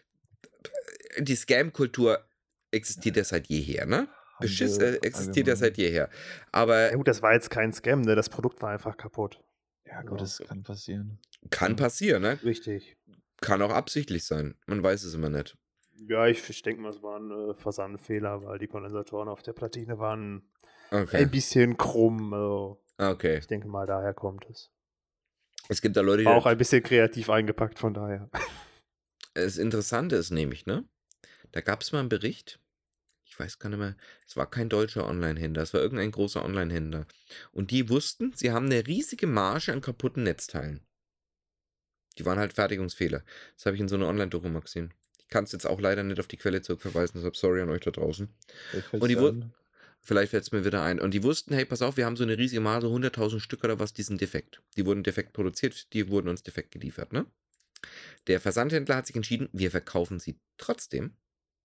Die Scam-Kultur existiert ja seit jeher, ne? Beschiss existiert ja seit jeher. Aber Ja gut, das war jetzt kein Scam, ne? Das Produkt war einfach kaputt. Ja, gut, das kann passieren. kann passieren, ne? Richtig. Kann auch absichtlich sein. Man weiß es immer nicht. Ja, ich denke mal, es war ein Versandfehler, weil die Kondensatoren auf der Platine waren Okay. ein bisschen krumm. Also Okay. ich denke mal, daher kommt es. Es gibt da Leute, die. War auch ein bisschen kreativ eingepackt, von daher. Das Interessante ist nämlich, ne? Da gab es mal einen Bericht. Ich weiß gar nicht mehr. Es war kein deutscher Online-Händler. Es war irgendein großer Online-Händler. Und die wussten, sie haben eine riesige Marge an kaputten Netzteilen. Die waren halt Fertigungsfehler. Das habe ich in so einer Online-Doku mal gesehen. Ich kann es jetzt auch leider nicht auf die Quelle zurückverweisen, deshalb sorry an euch da draußen. Und die vielleicht fällt es mir wieder ein. Und die wussten, hey, pass auf, wir haben so eine riesige Marge, 100.000 Stück oder was, die sind defekt. Die wurden defekt produziert, die wurden uns defekt geliefert, ne? Der Versandhändler hat sich entschieden, wir verkaufen sie trotzdem.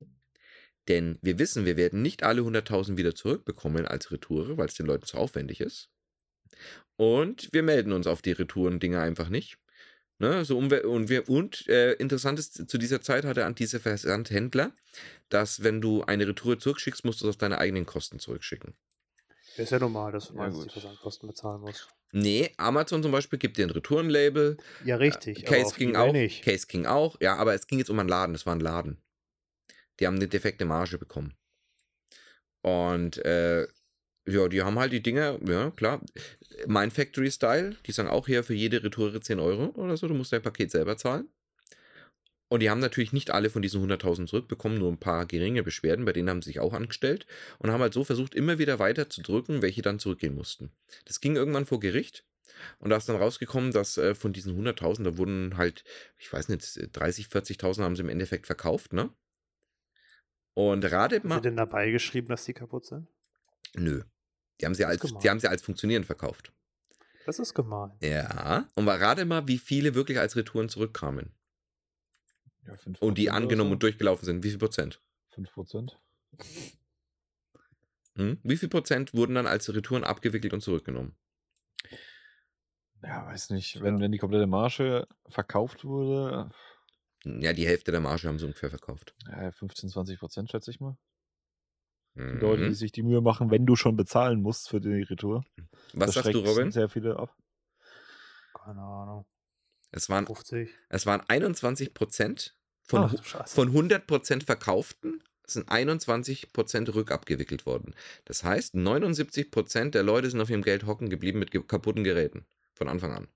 Denn wir wissen, wir werden nicht alle 100.000 wieder zurückbekommen als Retoure, weil es den Leuten zu aufwendig ist. Und wir melden uns auf die Retouren-Dinger einfach nicht. Ne, so interessant ist, zu dieser Zeit hatte dieser Versandhändler, dass wenn du eine Retour zurückschickst, musst du es auf deine eigenen Kosten zurückschicken. Das ist ja normal, dass du Ja, meistens gut. die Versandkosten bezahlen musst. Nee, Amazon zum Beispiel gibt dir ein Retourenlabel. Ja, richtig. aber Case auf King eBay auch. nicht. Case King auch. Ja, aber es ging jetzt um einen Laden. Das war ein Laden. Die haben eine defekte Marge bekommen. Und ja, die haben halt die Dinger, ja klar, Mind Factory Style, die sagen auch hier für jede Retoure 10 Euro oder so, du musst dein Paket selber zahlen. Und die haben natürlich nicht alle von diesen 100.000 zurückbekommen, nur ein paar geringe Beschwerden, bei denen haben sie sich auch angestellt und haben halt so versucht, immer wieder weiter zu drücken, welche dann zurückgehen mussten. Das ging irgendwann vor Gericht und da ist dann rausgekommen, dass von diesen 100.000, da wurden halt, ich weiß nicht, 30.000, 40.000 haben sie im Endeffekt verkauft, ne? Und ratet Haben mal. sie denn dabei geschrieben, dass die kaputt sind? Nö. Die haben sie Das ist als funktionierend verkauft. Das ist gemein. Ja. Und rate mal, wie viele wirklich als Retouren zurückkamen. Ja, 5% Und die oder angenommen so. und durchgelaufen sind. Wie viel Prozent? 5%. Wie viel Prozent wurden dann als Retouren abgewickelt und zurückgenommen? Ja, weiß nicht. Wenn die komplette Marge verkauft wurde, Ja, die Hälfte der Marge haben sie ungefähr verkauft. ja, 15-20%, schätze ich mal. Die Mhm. Leute, die sich die Mühe machen, wenn du schon bezahlen musst für die Retour. Was das sagst du, schreckt Robin? sehr viele ab. Keine Ahnung. Es waren 50. 21% Ach, von du Scheiße. 100% verkauften, sind 21% rückabgewickelt worden. Das heißt, 79% der Leute sind auf ihrem Geld hocken geblieben mit kaputten Geräten. Von Anfang an.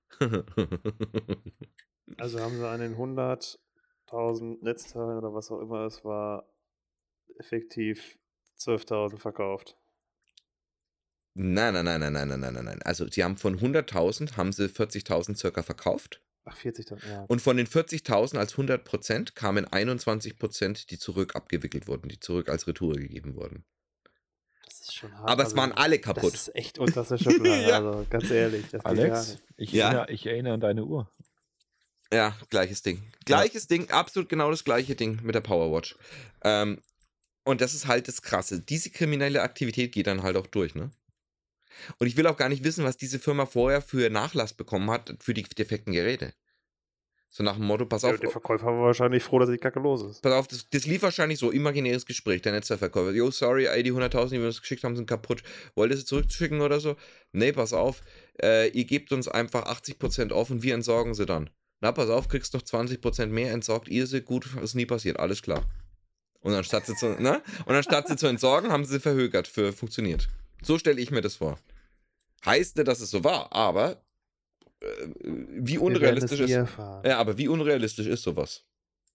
Also haben sie an den 100.000 Netzteilen oder was auch immer es war, effektiv 12.000 verkauft. Nein. Also sie haben von 100.000 haben sie 40.000 circa verkauft. Ach, 40.000, ja. Und von den 40.000 als 100% kamen 21%, die zurück abgewickelt wurden, die zurück als Retour gegeben wurden. Das ist schon hart. Aber es waren alle Das kaputt. ist echt unterste Schublade, Ja. also ganz ehrlich. Das geht gar Alex, nicht. ich erinnere an deine Uhr. Ja, gleiches Ding. Gleiches Ding, absolut genau das gleiche Ding mit der Powerwatch. Und das ist halt das Krasse. Diese kriminelle Aktivität geht dann halt auch durch, ne? Und ich will auch gar nicht wissen, was diese Firma vorher für Nachlass bekommen hat für die defekten Geräte. So nach dem Motto, pass Ja, auf, der Verkäufer war wahrscheinlich froh, dass die Kacke los ist. pass auf, das lief wahrscheinlich so, imaginäres Gespräch, der Netzwerkverkäufer. Yo, sorry, ey, die 100.000, die wir uns geschickt haben, sind kaputt. Wollt ihr sie zurückschicken oder so? Nee, pass auf, ihr gebt uns einfach 80% auf und wir entsorgen sie dann. Na, pass auf, kriegst noch 20% mehr, entsorgt ihr sie, gut, ist nie passiert, alles klar. Und anstatt sie zu entsorgen, haben sie verhökert, funktioniert. So stelle ich mir das vor. Heißt nicht, dass es so war, aber wie Wir werden es unrealistisch nie ist. erfahren. Ja, aber wie unrealistisch ist sowas?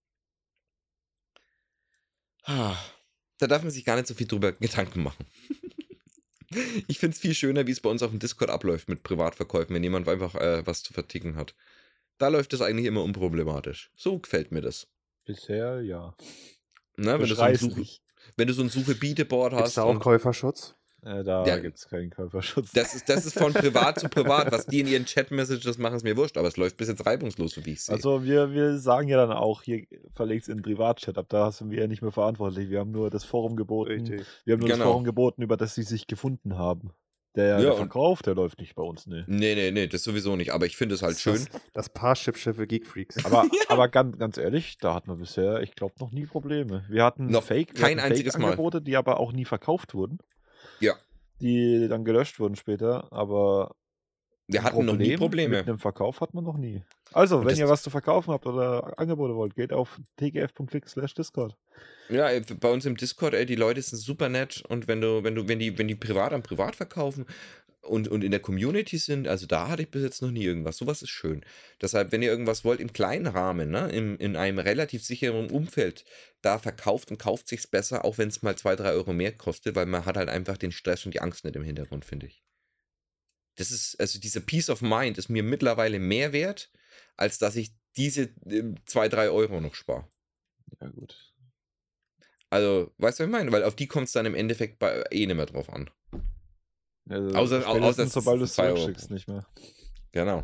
Da darf man sich gar nicht so viel drüber Gedanken machen. Ich finde es viel schöner, wie es bei uns auf dem Discord abläuft mit Privatverkäufen, wenn jemand einfach was zu verticken hat. Da läuft es eigentlich immer unproblematisch. So gefällt mir das. Bisher, ja. Ne, wenn du so ein Suche-Biete-Board Gibt es hast da auch und Käuferschutz? Da Ja. gibt es keinen Käuferschutz. das ist von privat zu privat. Was die in ihren Chat-Messages machen, ist mir wurscht, aber es läuft bis jetzt reibungslos, so wie ich sehe. Also wir sagen ja dann auch, hier verlegt's in den Privatchat ab, da sind wir ja nicht mehr verantwortlich. Wir haben nur das Forum geboten. Richtig. Wir haben nur das Genau. Forum geboten, über das sie sich gefunden haben. Der Ja, und- Verkauf, der läuft nicht bei uns, ne. Nee, das sowieso nicht. Aber ich finde es halt schön. Das Parship-Schiff für Geekfreaks. Aber ganz ehrlich, da hatten wir bisher, ich glaube, noch nie Probleme. Wir hatten Noch kein einziges Mal. Fake-Angebote, die aber auch nie verkauft wurden. Ja. Die dann gelöscht wurden später, aber Wir hatten noch nie Probleme. Mit einem Verkauf hat man noch nie. Also, Und wenn das- ihr was zu verkaufen habt oder Angebote wollt, geht auf tgf.click/discord. Ja, bei uns im Discord, die Leute sind super nett und wenn die privat am Privat verkaufen und in der Community sind, also da hatte ich bis jetzt noch nie irgendwas. Sowas ist schön. Deshalb, wenn ihr irgendwas wollt im kleinen Rahmen, ne, in einem relativ sicheren Umfeld, da verkauft und kauft sich's besser, auch wenn es mal 2-3 Euro mehr kostet, weil man hat halt einfach den Stress und die Angst nicht im Hintergrund, finde ich. Das ist, also dieser Peace of Mind ist mir mittlerweile mehr wert, als dass ich diese 2-3 Euro noch spare. Ja, gut. Also, weißt du, was ich meine? Weil auf die kommt es dann im Endeffekt nicht mehr drauf an. Also, Außer spätestens, sobald du es 2 Euro. zurückschickst, nicht mehr. Genau.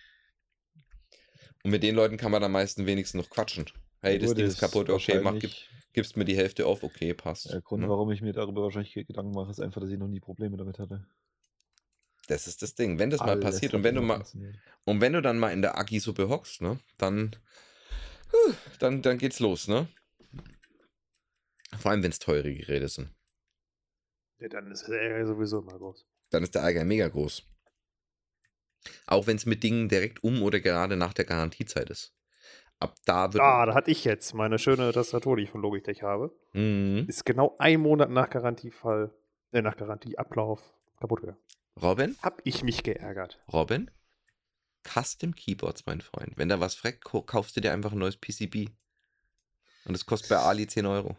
Und mit den Leuten kann man am meisten wenigstens noch quatschen. Hey, das Gut, Ding ist kaputt, okay, wahrscheinlich gibst mir die Hälfte auf, okay, passt. Der Grund, Ne? warum ich mir darüber wahrscheinlich Gedanken mache, ist einfach, dass ich noch nie Probleme damit hatte. Das ist das Ding. Wenn das mal Alles passiert hat und wenn du immer mal funktioniert. und wenn du dann mal in der Agi-Suppe hockst, ne, dann geht's los, ne? Vor allem, wenn es teure Geräte sind. Ja, dann ist der Ärger sowieso mal groß. Dann ist der Ärger mega groß. Auch wenn es mit Dingen direkt oder gerade nach der Garantiezeit ist. Ab da wird. Da hatte ich jetzt meine schöne Tastatur, die ich von Logitech habe. Mhm. Ist genau 1 Monat nach nach Garantieablauf kaputt gegangen. Robin? Hab ich mich geärgert. Robin? Custom Keyboards, mein Freund. Wenn da was fragt, kaufst du dir einfach ein neues PCB. Und es kostet bei Ali 10 Euro.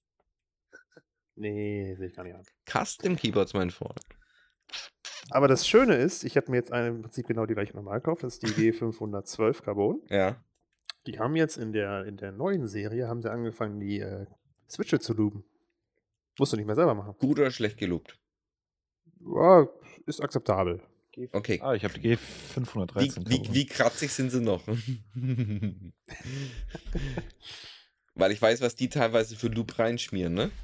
Nee, sehe ich gar nicht an. Custom Keyboards, mein Freund. Aber das Schöne ist, ich habe mir jetzt im Prinzip genau die gleiche nochmal gekauft. Das ist die G512 Carbon. Ja. Die haben jetzt in der neuen Serie haben sie angefangen, die Switche zu loopen. Musst du nicht mehr selber machen. Gut oder schlecht gelobt? Ja, ist akzeptabel. Okay. Ich habe die G513. Wie kratzig sind sie noch? Weil ich weiß, was die teilweise für Loop reinschmieren, ne?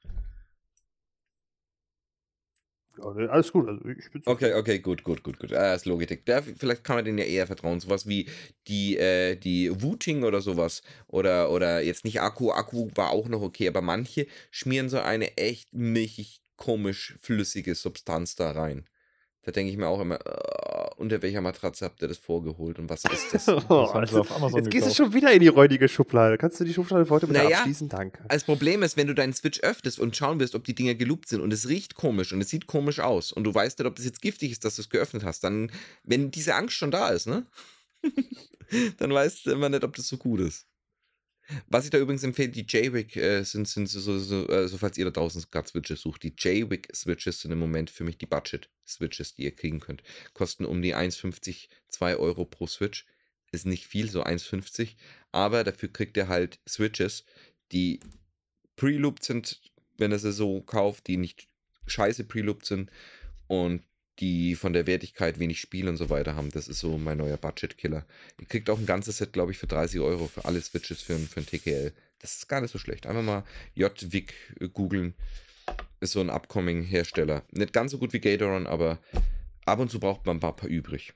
Ja, ne, alles gut. Also ich bin Okay, gut. Das ist Logitech. Vielleicht kann man denen ja eher vertrauen. Sowas wie die Wooting oder sowas. Oder jetzt nicht Akku. Akku war auch noch okay, aber manche schmieren so eine echt milchig, komisch, flüssige Substanz da rein. Da denke ich mir auch immer, unter welcher Matratze habt ihr das vorgeholt und was ist das? haben sie auf Amazon jetzt gehst du gekauft. schon wieder in die räudige Schublade. Kannst du die Schublade für heute bitte Naja, abschließen? Danke. Das Problem ist, wenn du deinen Switch öffnest und schauen wirst, ob die Dinger geloopt sind und es riecht komisch und es sieht komisch aus und du weißt nicht, ob das jetzt giftig ist, dass du es geöffnet hast, dann, wenn diese Angst schon da ist, ne? Dann weißt du immer nicht, ob das so gut ist. Was ich da übrigens empfehle, die J-Wick sind so, falls ihr da draußen gerade Switches sucht, die J-Wick-Switches sind im Moment für mich die Budget-Switches, die ihr kriegen könnt. Kosten um die 1,50, 2 Euro pro Switch. Ist nicht viel, so 1,50, aber dafür kriegt ihr halt Switches, die pre-looped sind, wenn ihr sie so kauft, die nicht scheiße pre-looped sind und die von der Wertigkeit wenig Spiel und so weiter haben. Das ist so mein neuer Budget-Killer. Ihr kriegt auch ein ganzes Set, glaube ich, für 30 Euro für alle Switches für ein TKL. Das ist gar nicht so schlecht. Einfach mal JWIC googeln. Ist so ein Upcoming-Hersteller. Nicht ganz so gut wie Gatoron, aber ab und zu braucht man ein paar übrig.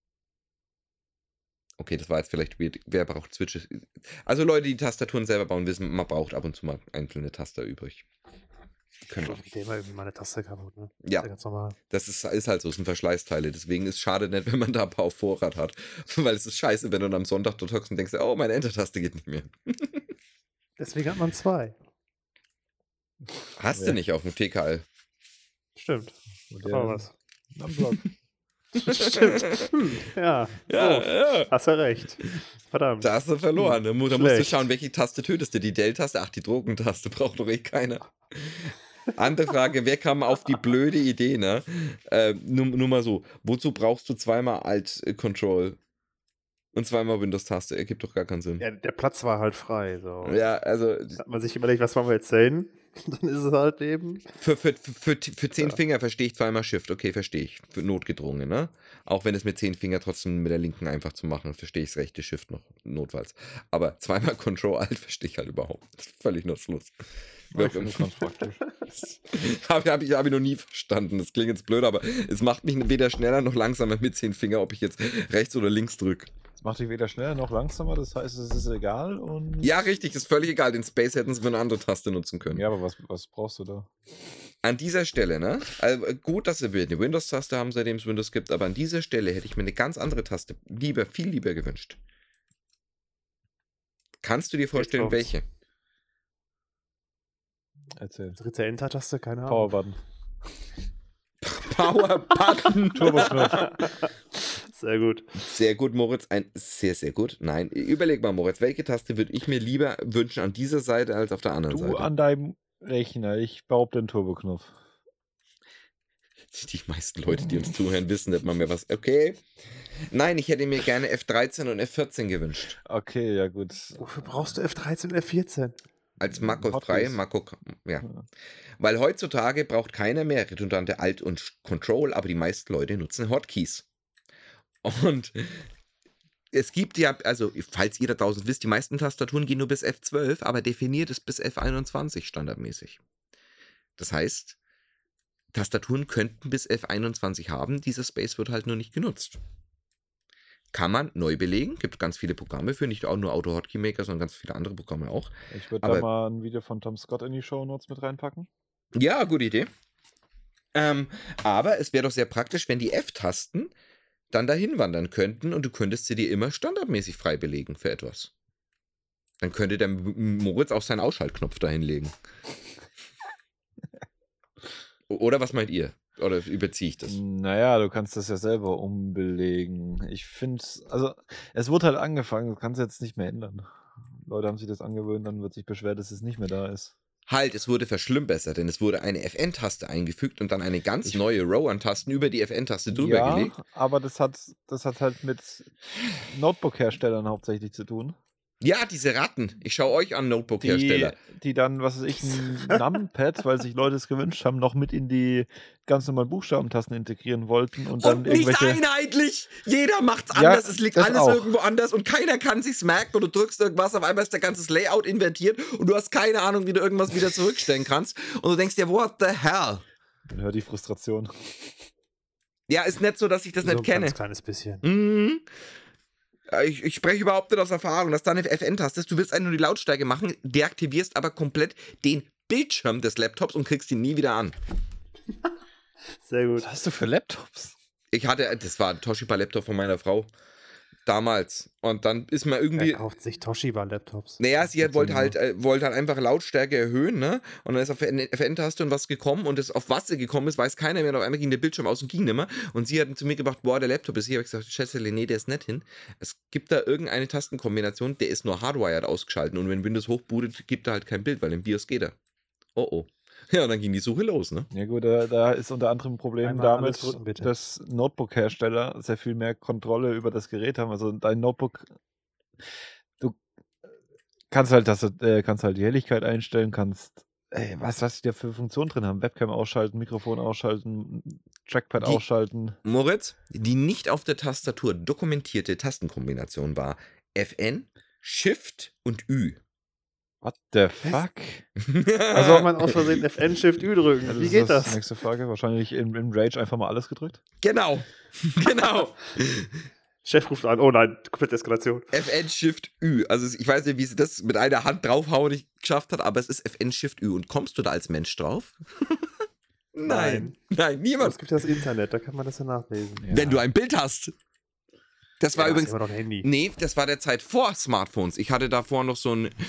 Okay, das war jetzt vielleicht weird. Wer braucht Switches? Also Leute, die Tastaturen selber bauen, wissen, man braucht ab und zu mal einzelne Taster übrig. Können Mit dem war irgendwie meine Taste kaputt, ne? Ja. Das ist ganz normal. Das ist halt so, es sind Verschleißteile. Deswegen ist es schade nicht, wenn man da ein paar auf Vorrat hat. Weil es ist scheiße, wenn du dann am Sonntag dort hockst und denkst, oh, meine Enter-Taste geht nicht mehr. Deswegen hat man 2. Hast du nicht auf dem TKL? Stimmt. Und Das war was. Am Block. Stimmt. Ja, Ja. hast du recht. Verdammt. Da hast du verloren. Da musst du Schlecht. schauen, welche Taste tötest du. Die Dell-Taste? Ach, die Drogentaste braucht doch eh keiner. Andere Frage, wer kam auf die blöde Idee, ne? Nur mal so, wozu brauchst du zweimal Alt-Control und zweimal Windows-Taste? Ergibt doch gar keinen Sinn. Ja, der Platz war halt frei. So. Ja, also Hat man sich überlegt, was wollen wir jetzt sehen? Dann ist es halt eben. für 10 Finger verstehe ich zweimal Shift. Okay, verstehe ich. Für notgedrungen, ne? Auch wenn es mit 10 Finger trotzdem mit der linken einfach zu machen, verstehe ich das rechte Shift noch notfalls. Aber zweimal Control-Alt verstehe ich halt überhaupt. Das ist völlig nutzlos. Ich finde das ganz praktisch. Hab ich noch nie verstanden. Das klingt jetzt blöd, aber es macht mich weder schneller noch langsamer mit 10 Finger, ob ich jetzt rechts oder links drücke. Das macht dich weder schneller noch langsamer, das heißt, es ist egal und. Ja, richtig, ist völlig egal. Den Space hätten sie für eine andere Taste nutzen können. Ja, aber was brauchst du da? An dieser Stelle, ne? Also gut, dass sie eine Windows-Taste haben, seitdem es Windows gibt, aber an dieser Stelle hätte ich mir eine ganz andere Taste viel lieber gewünscht. Kannst du dir vorstellen, kommt's. welche? Erzähl. Dritte Enter-Taste, keine Ahnung. Powerbutton. Power-Button. Turboknopf. Sehr gut. Sehr gut, Moritz. Sehr, sehr gut. Nein, überleg mal, Moritz, welche Taste würde ich mir lieber wünschen an dieser Seite als auf der anderen Du Seite? an deinem Rechner, ich behaupte den Turboknopf. Die meisten Leute, die uns zuhören, wissen nicht mal mehr was. Okay. Nein, ich hätte mir gerne F13 und F14 gewünscht. Okay, ja gut. Wofür brauchst du F13 und F14? Als Makro Hotkeys. frei, Makro, ja. Weil heutzutage braucht keiner mehr redundante Alt und Control, aber die meisten Leute nutzen Hotkeys. Und es gibt ja, also falls ihr da draußen wisst, die meisten Tastaturen gehen nur bis F12, aber definiert ist bis F21 standardmäßig. Das heißt, Tastaturen könnten bis F21 haben, dieser Space wird halt nur nicht genutzt. Kann man neu belegen, gibt ganz viele Programme für, nicht auch nur Auto Hotkey Maker, sondern ganz viele andere Programme auch. Ich würde Aber- da mal ein Video von Tom Scott in die Shownotes mit reinpacken. Ja, gute Idee. Aber es wäre doch sehr praktisch, wenn die F-Tasten dann dahin wandern könnten und du könntest sie dir immer standardmäßig frei belegen für etwas. Dann könnte der Moritz auch seinen Ausschaltknopf dahin legen. Oder was meint ihr? Oder überziehe ich das? Naja, du kannst das ja selber umbelegen. Ich finde, also es wurde halt angefangen, das kannst du jetzt nicht mehr ändern. Leute haben sich das angewöhnt, dann wird sich beschwert, dass es nicht mehr da ist. Halt, es wurde verschlimmbessert, denn es wurde eine FN-Taste eingefügt und dann eine ganz neue Row an Tasten über die FN-Taste drüber Ja, gelegt. aber das hat halt mit Notebook-Herstellern hauptsächlich zu tun. Ja, diese Ratten. Ich schaue euch an, Notebook-Hersteller. Die dann, was weiß ich, ein Numpad, weil sich Leute es gewünscht haben, noch mit in die ganz normalen Buchstabentasten integrieren wollten und dann Und nicht irgendwelche. einheitlich! Jeder macht's Ja, anders, es liegt das alles auch. irgendwo anders und keiner kann sich's merken und du drückst irgendwas, auf einmal ist der ganze Layout invertiert und du hast keine Ahnung, wie du irgendwas wieder zurückstellen kannst und du denkst dir, what the hell? Man hört die Frustration. Ja, ist nicht so, dass ich das So nicht ein kenne. ganz kleines bisschen. Mhm. Ich spreche überhaupt nicht aus Erfahrung, dass da eine FN-Taste ist. Du willst nur die Lautstärke machen, deaktivierst aber komplett den Bildschirm des Laptops und kriegst ihn nie wieder an. Sehr gut. Was hast du für Laptops? Das war ein Toshiba-Laptop von meiner Frau. Damals. Und dann ist man irgendwie. Wer kauft sich Toshiba-Laptops? Naja, sie Gibt's wollte ja halt einfach Lautstärke erhöhen, ne? Und dann ist auf FN-Taste und was gekommen und das, auf was sie gekommen ist, weiß keiner mehr. Und auf einmal ging der Bildschirm aus und ging nicht mehr. Und sie hat zu mir gebracht, boah, der Laptop ist hier. Hab ich gesagt, Schätzele, nee, der ist nicht hin. Es gibt da irgendeine Tastenkombination, der ist nur hardwired ausgeschaltet. Und wenn Windows hochbootet, gibt er halt kein Bild, weil im BIOS geht er. Oh oh. Ja, und dann ging die Suche los, ne? Ja gut, da ist unter anderem ein Problem Einmal damit, alles drücken, bitte. dass Notebook-Hersteller sehr viel mehr Kontrolle über das Gerät haben. Also dein Notebook, du kannst halt die Helligkeit einstellen, kannst, was die da für Funktionen drin haben. Webcam ausschalten, Mikrofon ausschalten, Trackpad Die- ausschalten. Moritz, die nicht auf der Tastatur dokumentierte Tastenkombination war FN, Shift und Ü. What the fuck? Also kann man aus Versehen FN-Shift-Ü drücken. Also Wie ist geht das? das? Nächste Frage. Wahrscheinlich im Rage einfach mal alles gedrückt. Genau. Genau. Chef ruft an. Oh nein, komplette Eskalation. FN Shift Ü. Also ich weiß nicht, wie sie das mit einer Hand draufhauen nicht geschafft hat, aber es ist FN Shift Ü. Und kommst du da als Mensch drauf? Nein, niemand. Es gibt ja das Internet, da kann man das ja nachlesen. Ja. Wenn du ein Bild hast. Das war Ja, übrigens. ist immer noch ein Handy. Nee, das war der Zeit vor Smartphones. Ich hatte davor noch so ein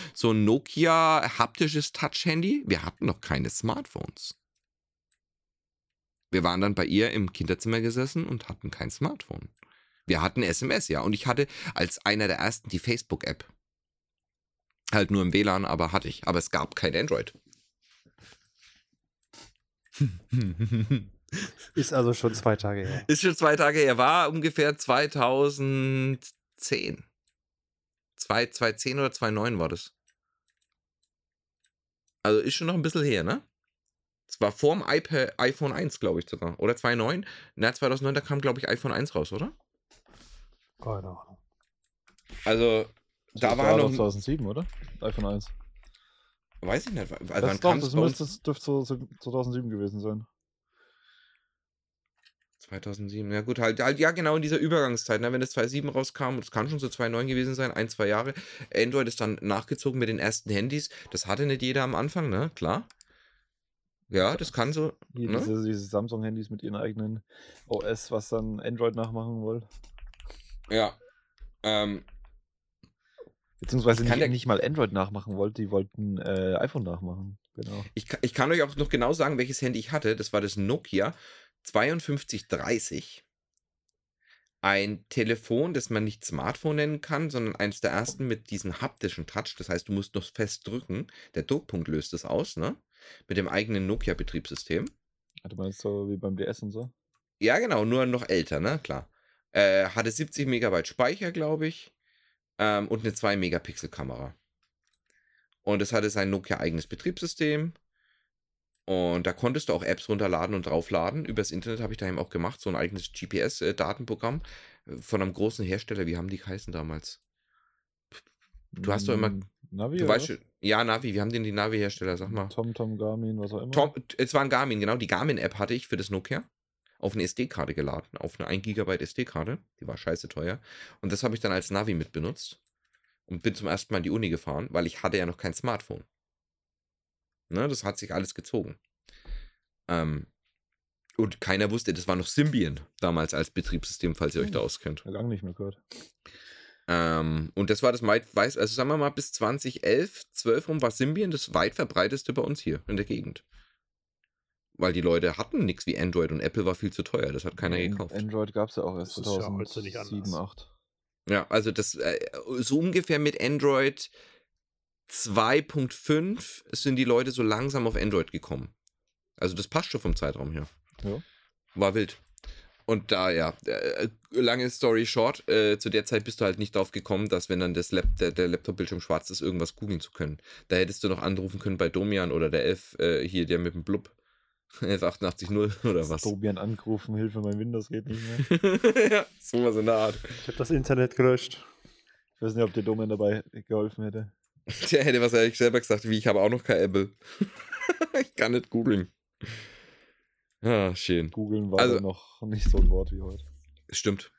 Nokia haptisches Touch-Handy. Wir hatten noch keine Smartphones. Wir waren dann bei ihr im Kinderzimmer gesessen und hatten kein Smartphone. Wir hatten SMS, ja. Und ich hatte als einer der ersten die Facebook-App. Halt nur im WLAN, aber hatte ich. Aber es gab kein Android. Ist also schon 2 Tage her. Ist schon 2 Tage her. War ungefähr 2010. 2010 oder 2009 war das. Also ist schon noch ein bisschen her, ne? Es war vor dem iPhone 1, glaube ich sogar. Oder 2009? Na, 2009, da kam, glaube ich, iPhone 1 raus, oder? Keine Ahnung. Also, da Das war noch... 2007, oder? iPhone 1. Weiß ich nicht. Das, Wann doch, kam es bei uns? dürfte so 2007 gewesen sein. 2007, ja gut, halt, ja genau in dieser Übergangszeit, ne, wenn das 2007 rauskam, das kann schon so 2009 gewesen sein, 1, 2 Jahre. Android ist dann nachgezogen mit den ersten Handys, das hatte nicht jeder am Anfang, ne, klar. Ja, das kann so, Hier ne? diese Samsung-Handys mit ihren eigenen OS, was dann Android nachmachen wollte. Ja, Beziehungsweise Ich kann nicht mal Android nachmachen wollte, die wollten iPhone nachmachen. Genau. ich kann euch auch noch genau sagen, welches Handy ich hatte, das war das Nokia 5230. Ein Telefon, das man nicht Smartphone nennen kann, sondern eines der ersten mit diesem haptischen Touch. Das heißt, du musst noch fest drücken. Der Druckpunkt löst es aus, ne? Mit dem eigenen Nokia-Betriebssystem. Hatte man jetzt so wie beim DS und so? Ja, genau, nur noch älter, ne? Klar. Hatte 70 Megabyte Speicher, glaube ich. Und eine 2-Megapixel-Kamera. Und es hatte sein Nokia-eigenes Betriebssystem. Und da konntest du auch Apps runterladen und draufladen. Übers Internet habe ich daheim auch gemacht. So ein eigenes GPS-Datenprogramm von einem großen Hersteller. Wie haben die geheißen damals? Du hast doch immer. Navi, Du oder weißt schon. Ja, Navi. Wie haben denn die Navi-Hersteller? Sag mal. TomTom, Garmin, was auch immer. Es war ein Garmin, genau. Die Garmin-App hatte ich für das Nokia auf eine SD-Karte geladen. Auf eine 1 GB SD-Karte. Die war scheiße teuer. Und das habe ich dann als Navi mitbenutzt. Und bin zum ersten Mal in die Uni gefahren, weil ich hatte ja noch kein Smartphone. Ne, das hat sich alles gezogen. Und keiner wusste, das war noch Symbian damals als Betriebssystem, falls ihr euch da auskennt. Ja, lange nicht mehr gehört. Und das war das also sagen wir mal bis 2011, 12 rum war Symbian das weit verbreiteste bei uns hier in der Gegend. Weil die Leute hatten nichts wie Android und Apple war viel zu teuer, das hat keiner gekauft. Android gab es ja auch erst Das ist ja heute nicht 2007, anders. 2008. Ja, also das so ungefähr mit Android 2.5 sind die Leute so langsam auf Android gekommen. Also das passt schon vom Zeitraum her. Ja. War wild. Und da, ja, lange Story short, zu der Zeit bist du halt nicht drauf gekommen, dass wenn dann der Laptop-Bildschirm schwarz ist, irgendwas googeln zu können. Da hättest du noch anrufen können bei Domian oder der Elf, hier, der mit dem Blub. 11880 oder was? Domian angerufen, Hilfe, mein Windows geht nicht mehr. Ja, sowas in der Art. Ich habe das Internet gelöscht. Ich weiß nicht, ob der Domian dabei geholfen hätte. Der hätte was ehrlich selber gesagt, wie ich habe auch noch kein Apple. Ich kann nicht googeln. Ah, schön. Googeln war Also- da noch nicht so ein Wort wie heute. Stimmt.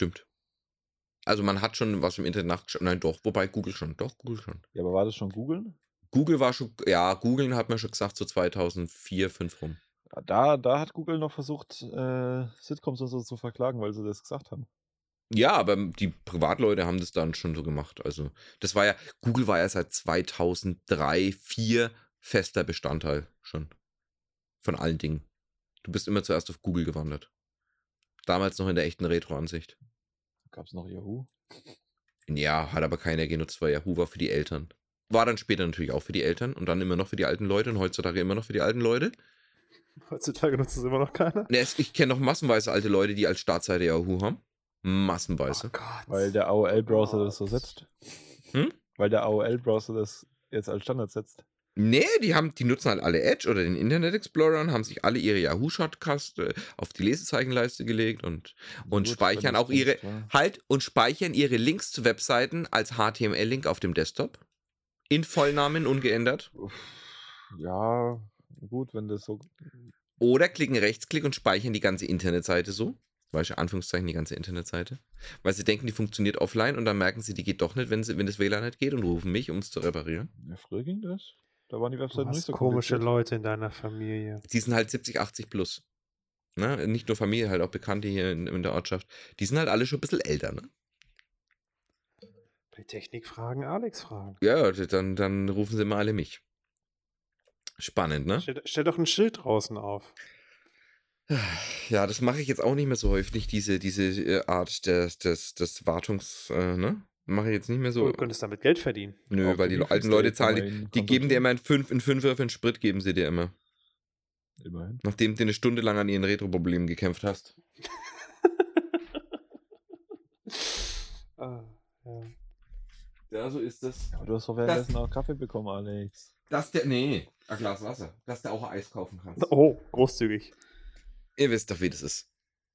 Also man hat schon was im Internet nachgeschaut. Nein, doch, wobei Google schon. Doch, Google schon. Ja, aber war das schon Googeln? Google war schon, ja, googeln hat man schon gesagt, so 2004, 2005 rum. Da hat Google noch versucht, Sitcoms und so zu verklagen, weil sie das gesagt haben. Ja, aber die Privatleute haben das dann schon so gemacht. Also, das war ja, Google war ja seit 2003, 2004 fester Bestandteil schon. Von allen Dingen. Du bist immer zuerst auf Google gewandert. Damals noch in der echten Retro-Ansicht. Gab es noch Yahoo? Ja, hat aber keiner genutzt, weil Yahoo war für die Eltern. War dann später natürlich auch für die Eltern und dann immer noch für die alten Leute und heutzutage immer noch für die alten Leute. Heutzutage nutzt es immer noch keiner. Ne, ich kenne noch massenweise alte Leute, die als Startseite Yahoo haben. Massenweise. Oh Gott. Weil der AOL-Browser das so setzt. Hm? Weil der AOL-Browser das jetzt als Standard setzt. Nee, die nutzen halt alle Edge oder den Internet Explorer und haben sich alle ihre Yahoo-Shortcuts auf die Lesezeichenleiste gelegt und Gut, speichern wenn das auch ihre, kennst, ja. speichern ihre Links zu Webseiten als HTML-Link auf dem Desktop. In Vollnamen ungeändert. Uff, ja, gut, wenn das so. Oder klicken Rechtsklick und speichern die ganze Internetseite so. Beispiel Anführungszeichen die ganze Internetseite. Weil sie denken, die funktioniert offline und dann merken sie, die geht doch nicht, wenn das WLAN nicht geht und rufen mich, um es zu reparieren. Ja, früher ging das. Da waren die Du Webseiten nicht hast so komische kompliziert. Leute in deiner Familie. Die sind halt 70, 80 plus. Ne? Nicht nur Familie, halt auch Bekannte hier in der Ortschaft. Die sind halt alle schon ein bisschen älter, ne? Bei Technikfragen Alex fragen. Ja, dann rufen sie immer alle mich. Spannend, ne? Stell doch ein Schild draußen auf. Ja, das mache ich jetzt auch nicht mehr so häufig, diese Art des Wartungs, ne? Mache ich jetzt nicht mehr so. Du könntest damit Geld verdienen. Nö, Auf weil die die alten Beefsteak Leute kann man zahlen, ihn die geben dir kontaktieren. immer einen Fünfer für den Sprit, geben sie dir immer. Immerhin. Nachdem du eine Stunde lang an ihren Retro-Problemen gekämpft hast. Ah, ja. Ja, so ist das. Aber du hast doch währenddessen auch Kaffee bekommen, Alex. Nee, ein Glas Wasser. Dass du auch Eis kaufen kannst. Oh, großzügig. Ihr wisst doch, wie das ist.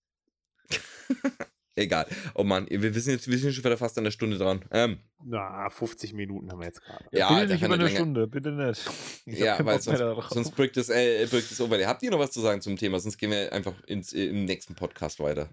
Egal. Oh Mann, wir sind schon wieder fast an der Stunde dran. Na, 50 Minuten haben wir jetzt gerade. Ja, bitte Alter, nicht kann über nicht eine länger- Stunde, bitte nicht. Ich hab Ja, keinen weil Bock mehr darauf. sonst brückt es over. Habt ihr noch was zu sagen zum Thema? Sonst gehen wir einfach im nächsten Podcast weiter.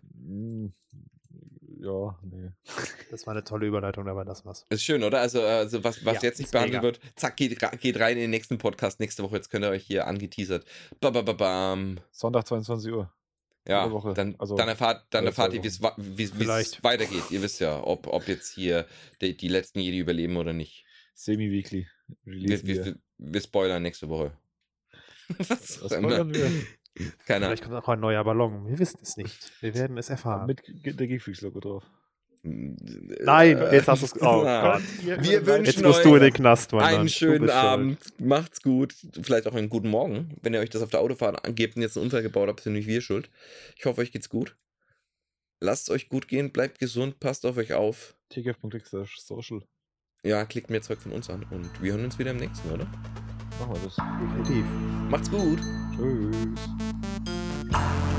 Ja, nee. Das war eine tolle Überleitung, aber das war's. Ist schön, oder? Also was Ja, jetzt nicht ist behandelt mega. wird, zack, geht rein in den nächsten Podcast nächste Woche. Jetzt könnt ihr euch hier angeteasert. Bam. Sonntag 22 Uhr. Ja, Jede Woche. dann Also, erfahrt alle ihr, 2 wie es Vielleicht. weitergeht. Ihr wisst ja, ob jetzt hier die letzten Jedi überleben oder nicht. Semi-weekly. Releasen wir. Wir spoilern nächste Woche. Was Das spoilern wir. Keine Vielleicht kommt auch ein neuer Ballon. Wir wissen es nicht. Wir werden es erfahren. Mit der Geekfreaks-Logo drauf. Nein, jetzt hast du es. Oh Ja. Gott. Wir wünschen Jetzt musst euch du in den Knast, mein Mann. einen Du schönen bist schuld. Abend. Macht's gut. Vielleicht auch einen guten Morgen. Wenn ihr euch das auf der Autofahrt angebt und jetzt einen Unfall gebaut habt, sind nicht wir schuld. Ich hoffe, euch geht's gut. Lasst es euch gut gehen, bleibt gesund, passt auf euch auf. tgf.x/social. Ja, klickt mehr Zeug von uns an und wir hören uns wieder im nächsten, oder? Machen wir das. Definitiv. Macht's gut. Tschüss.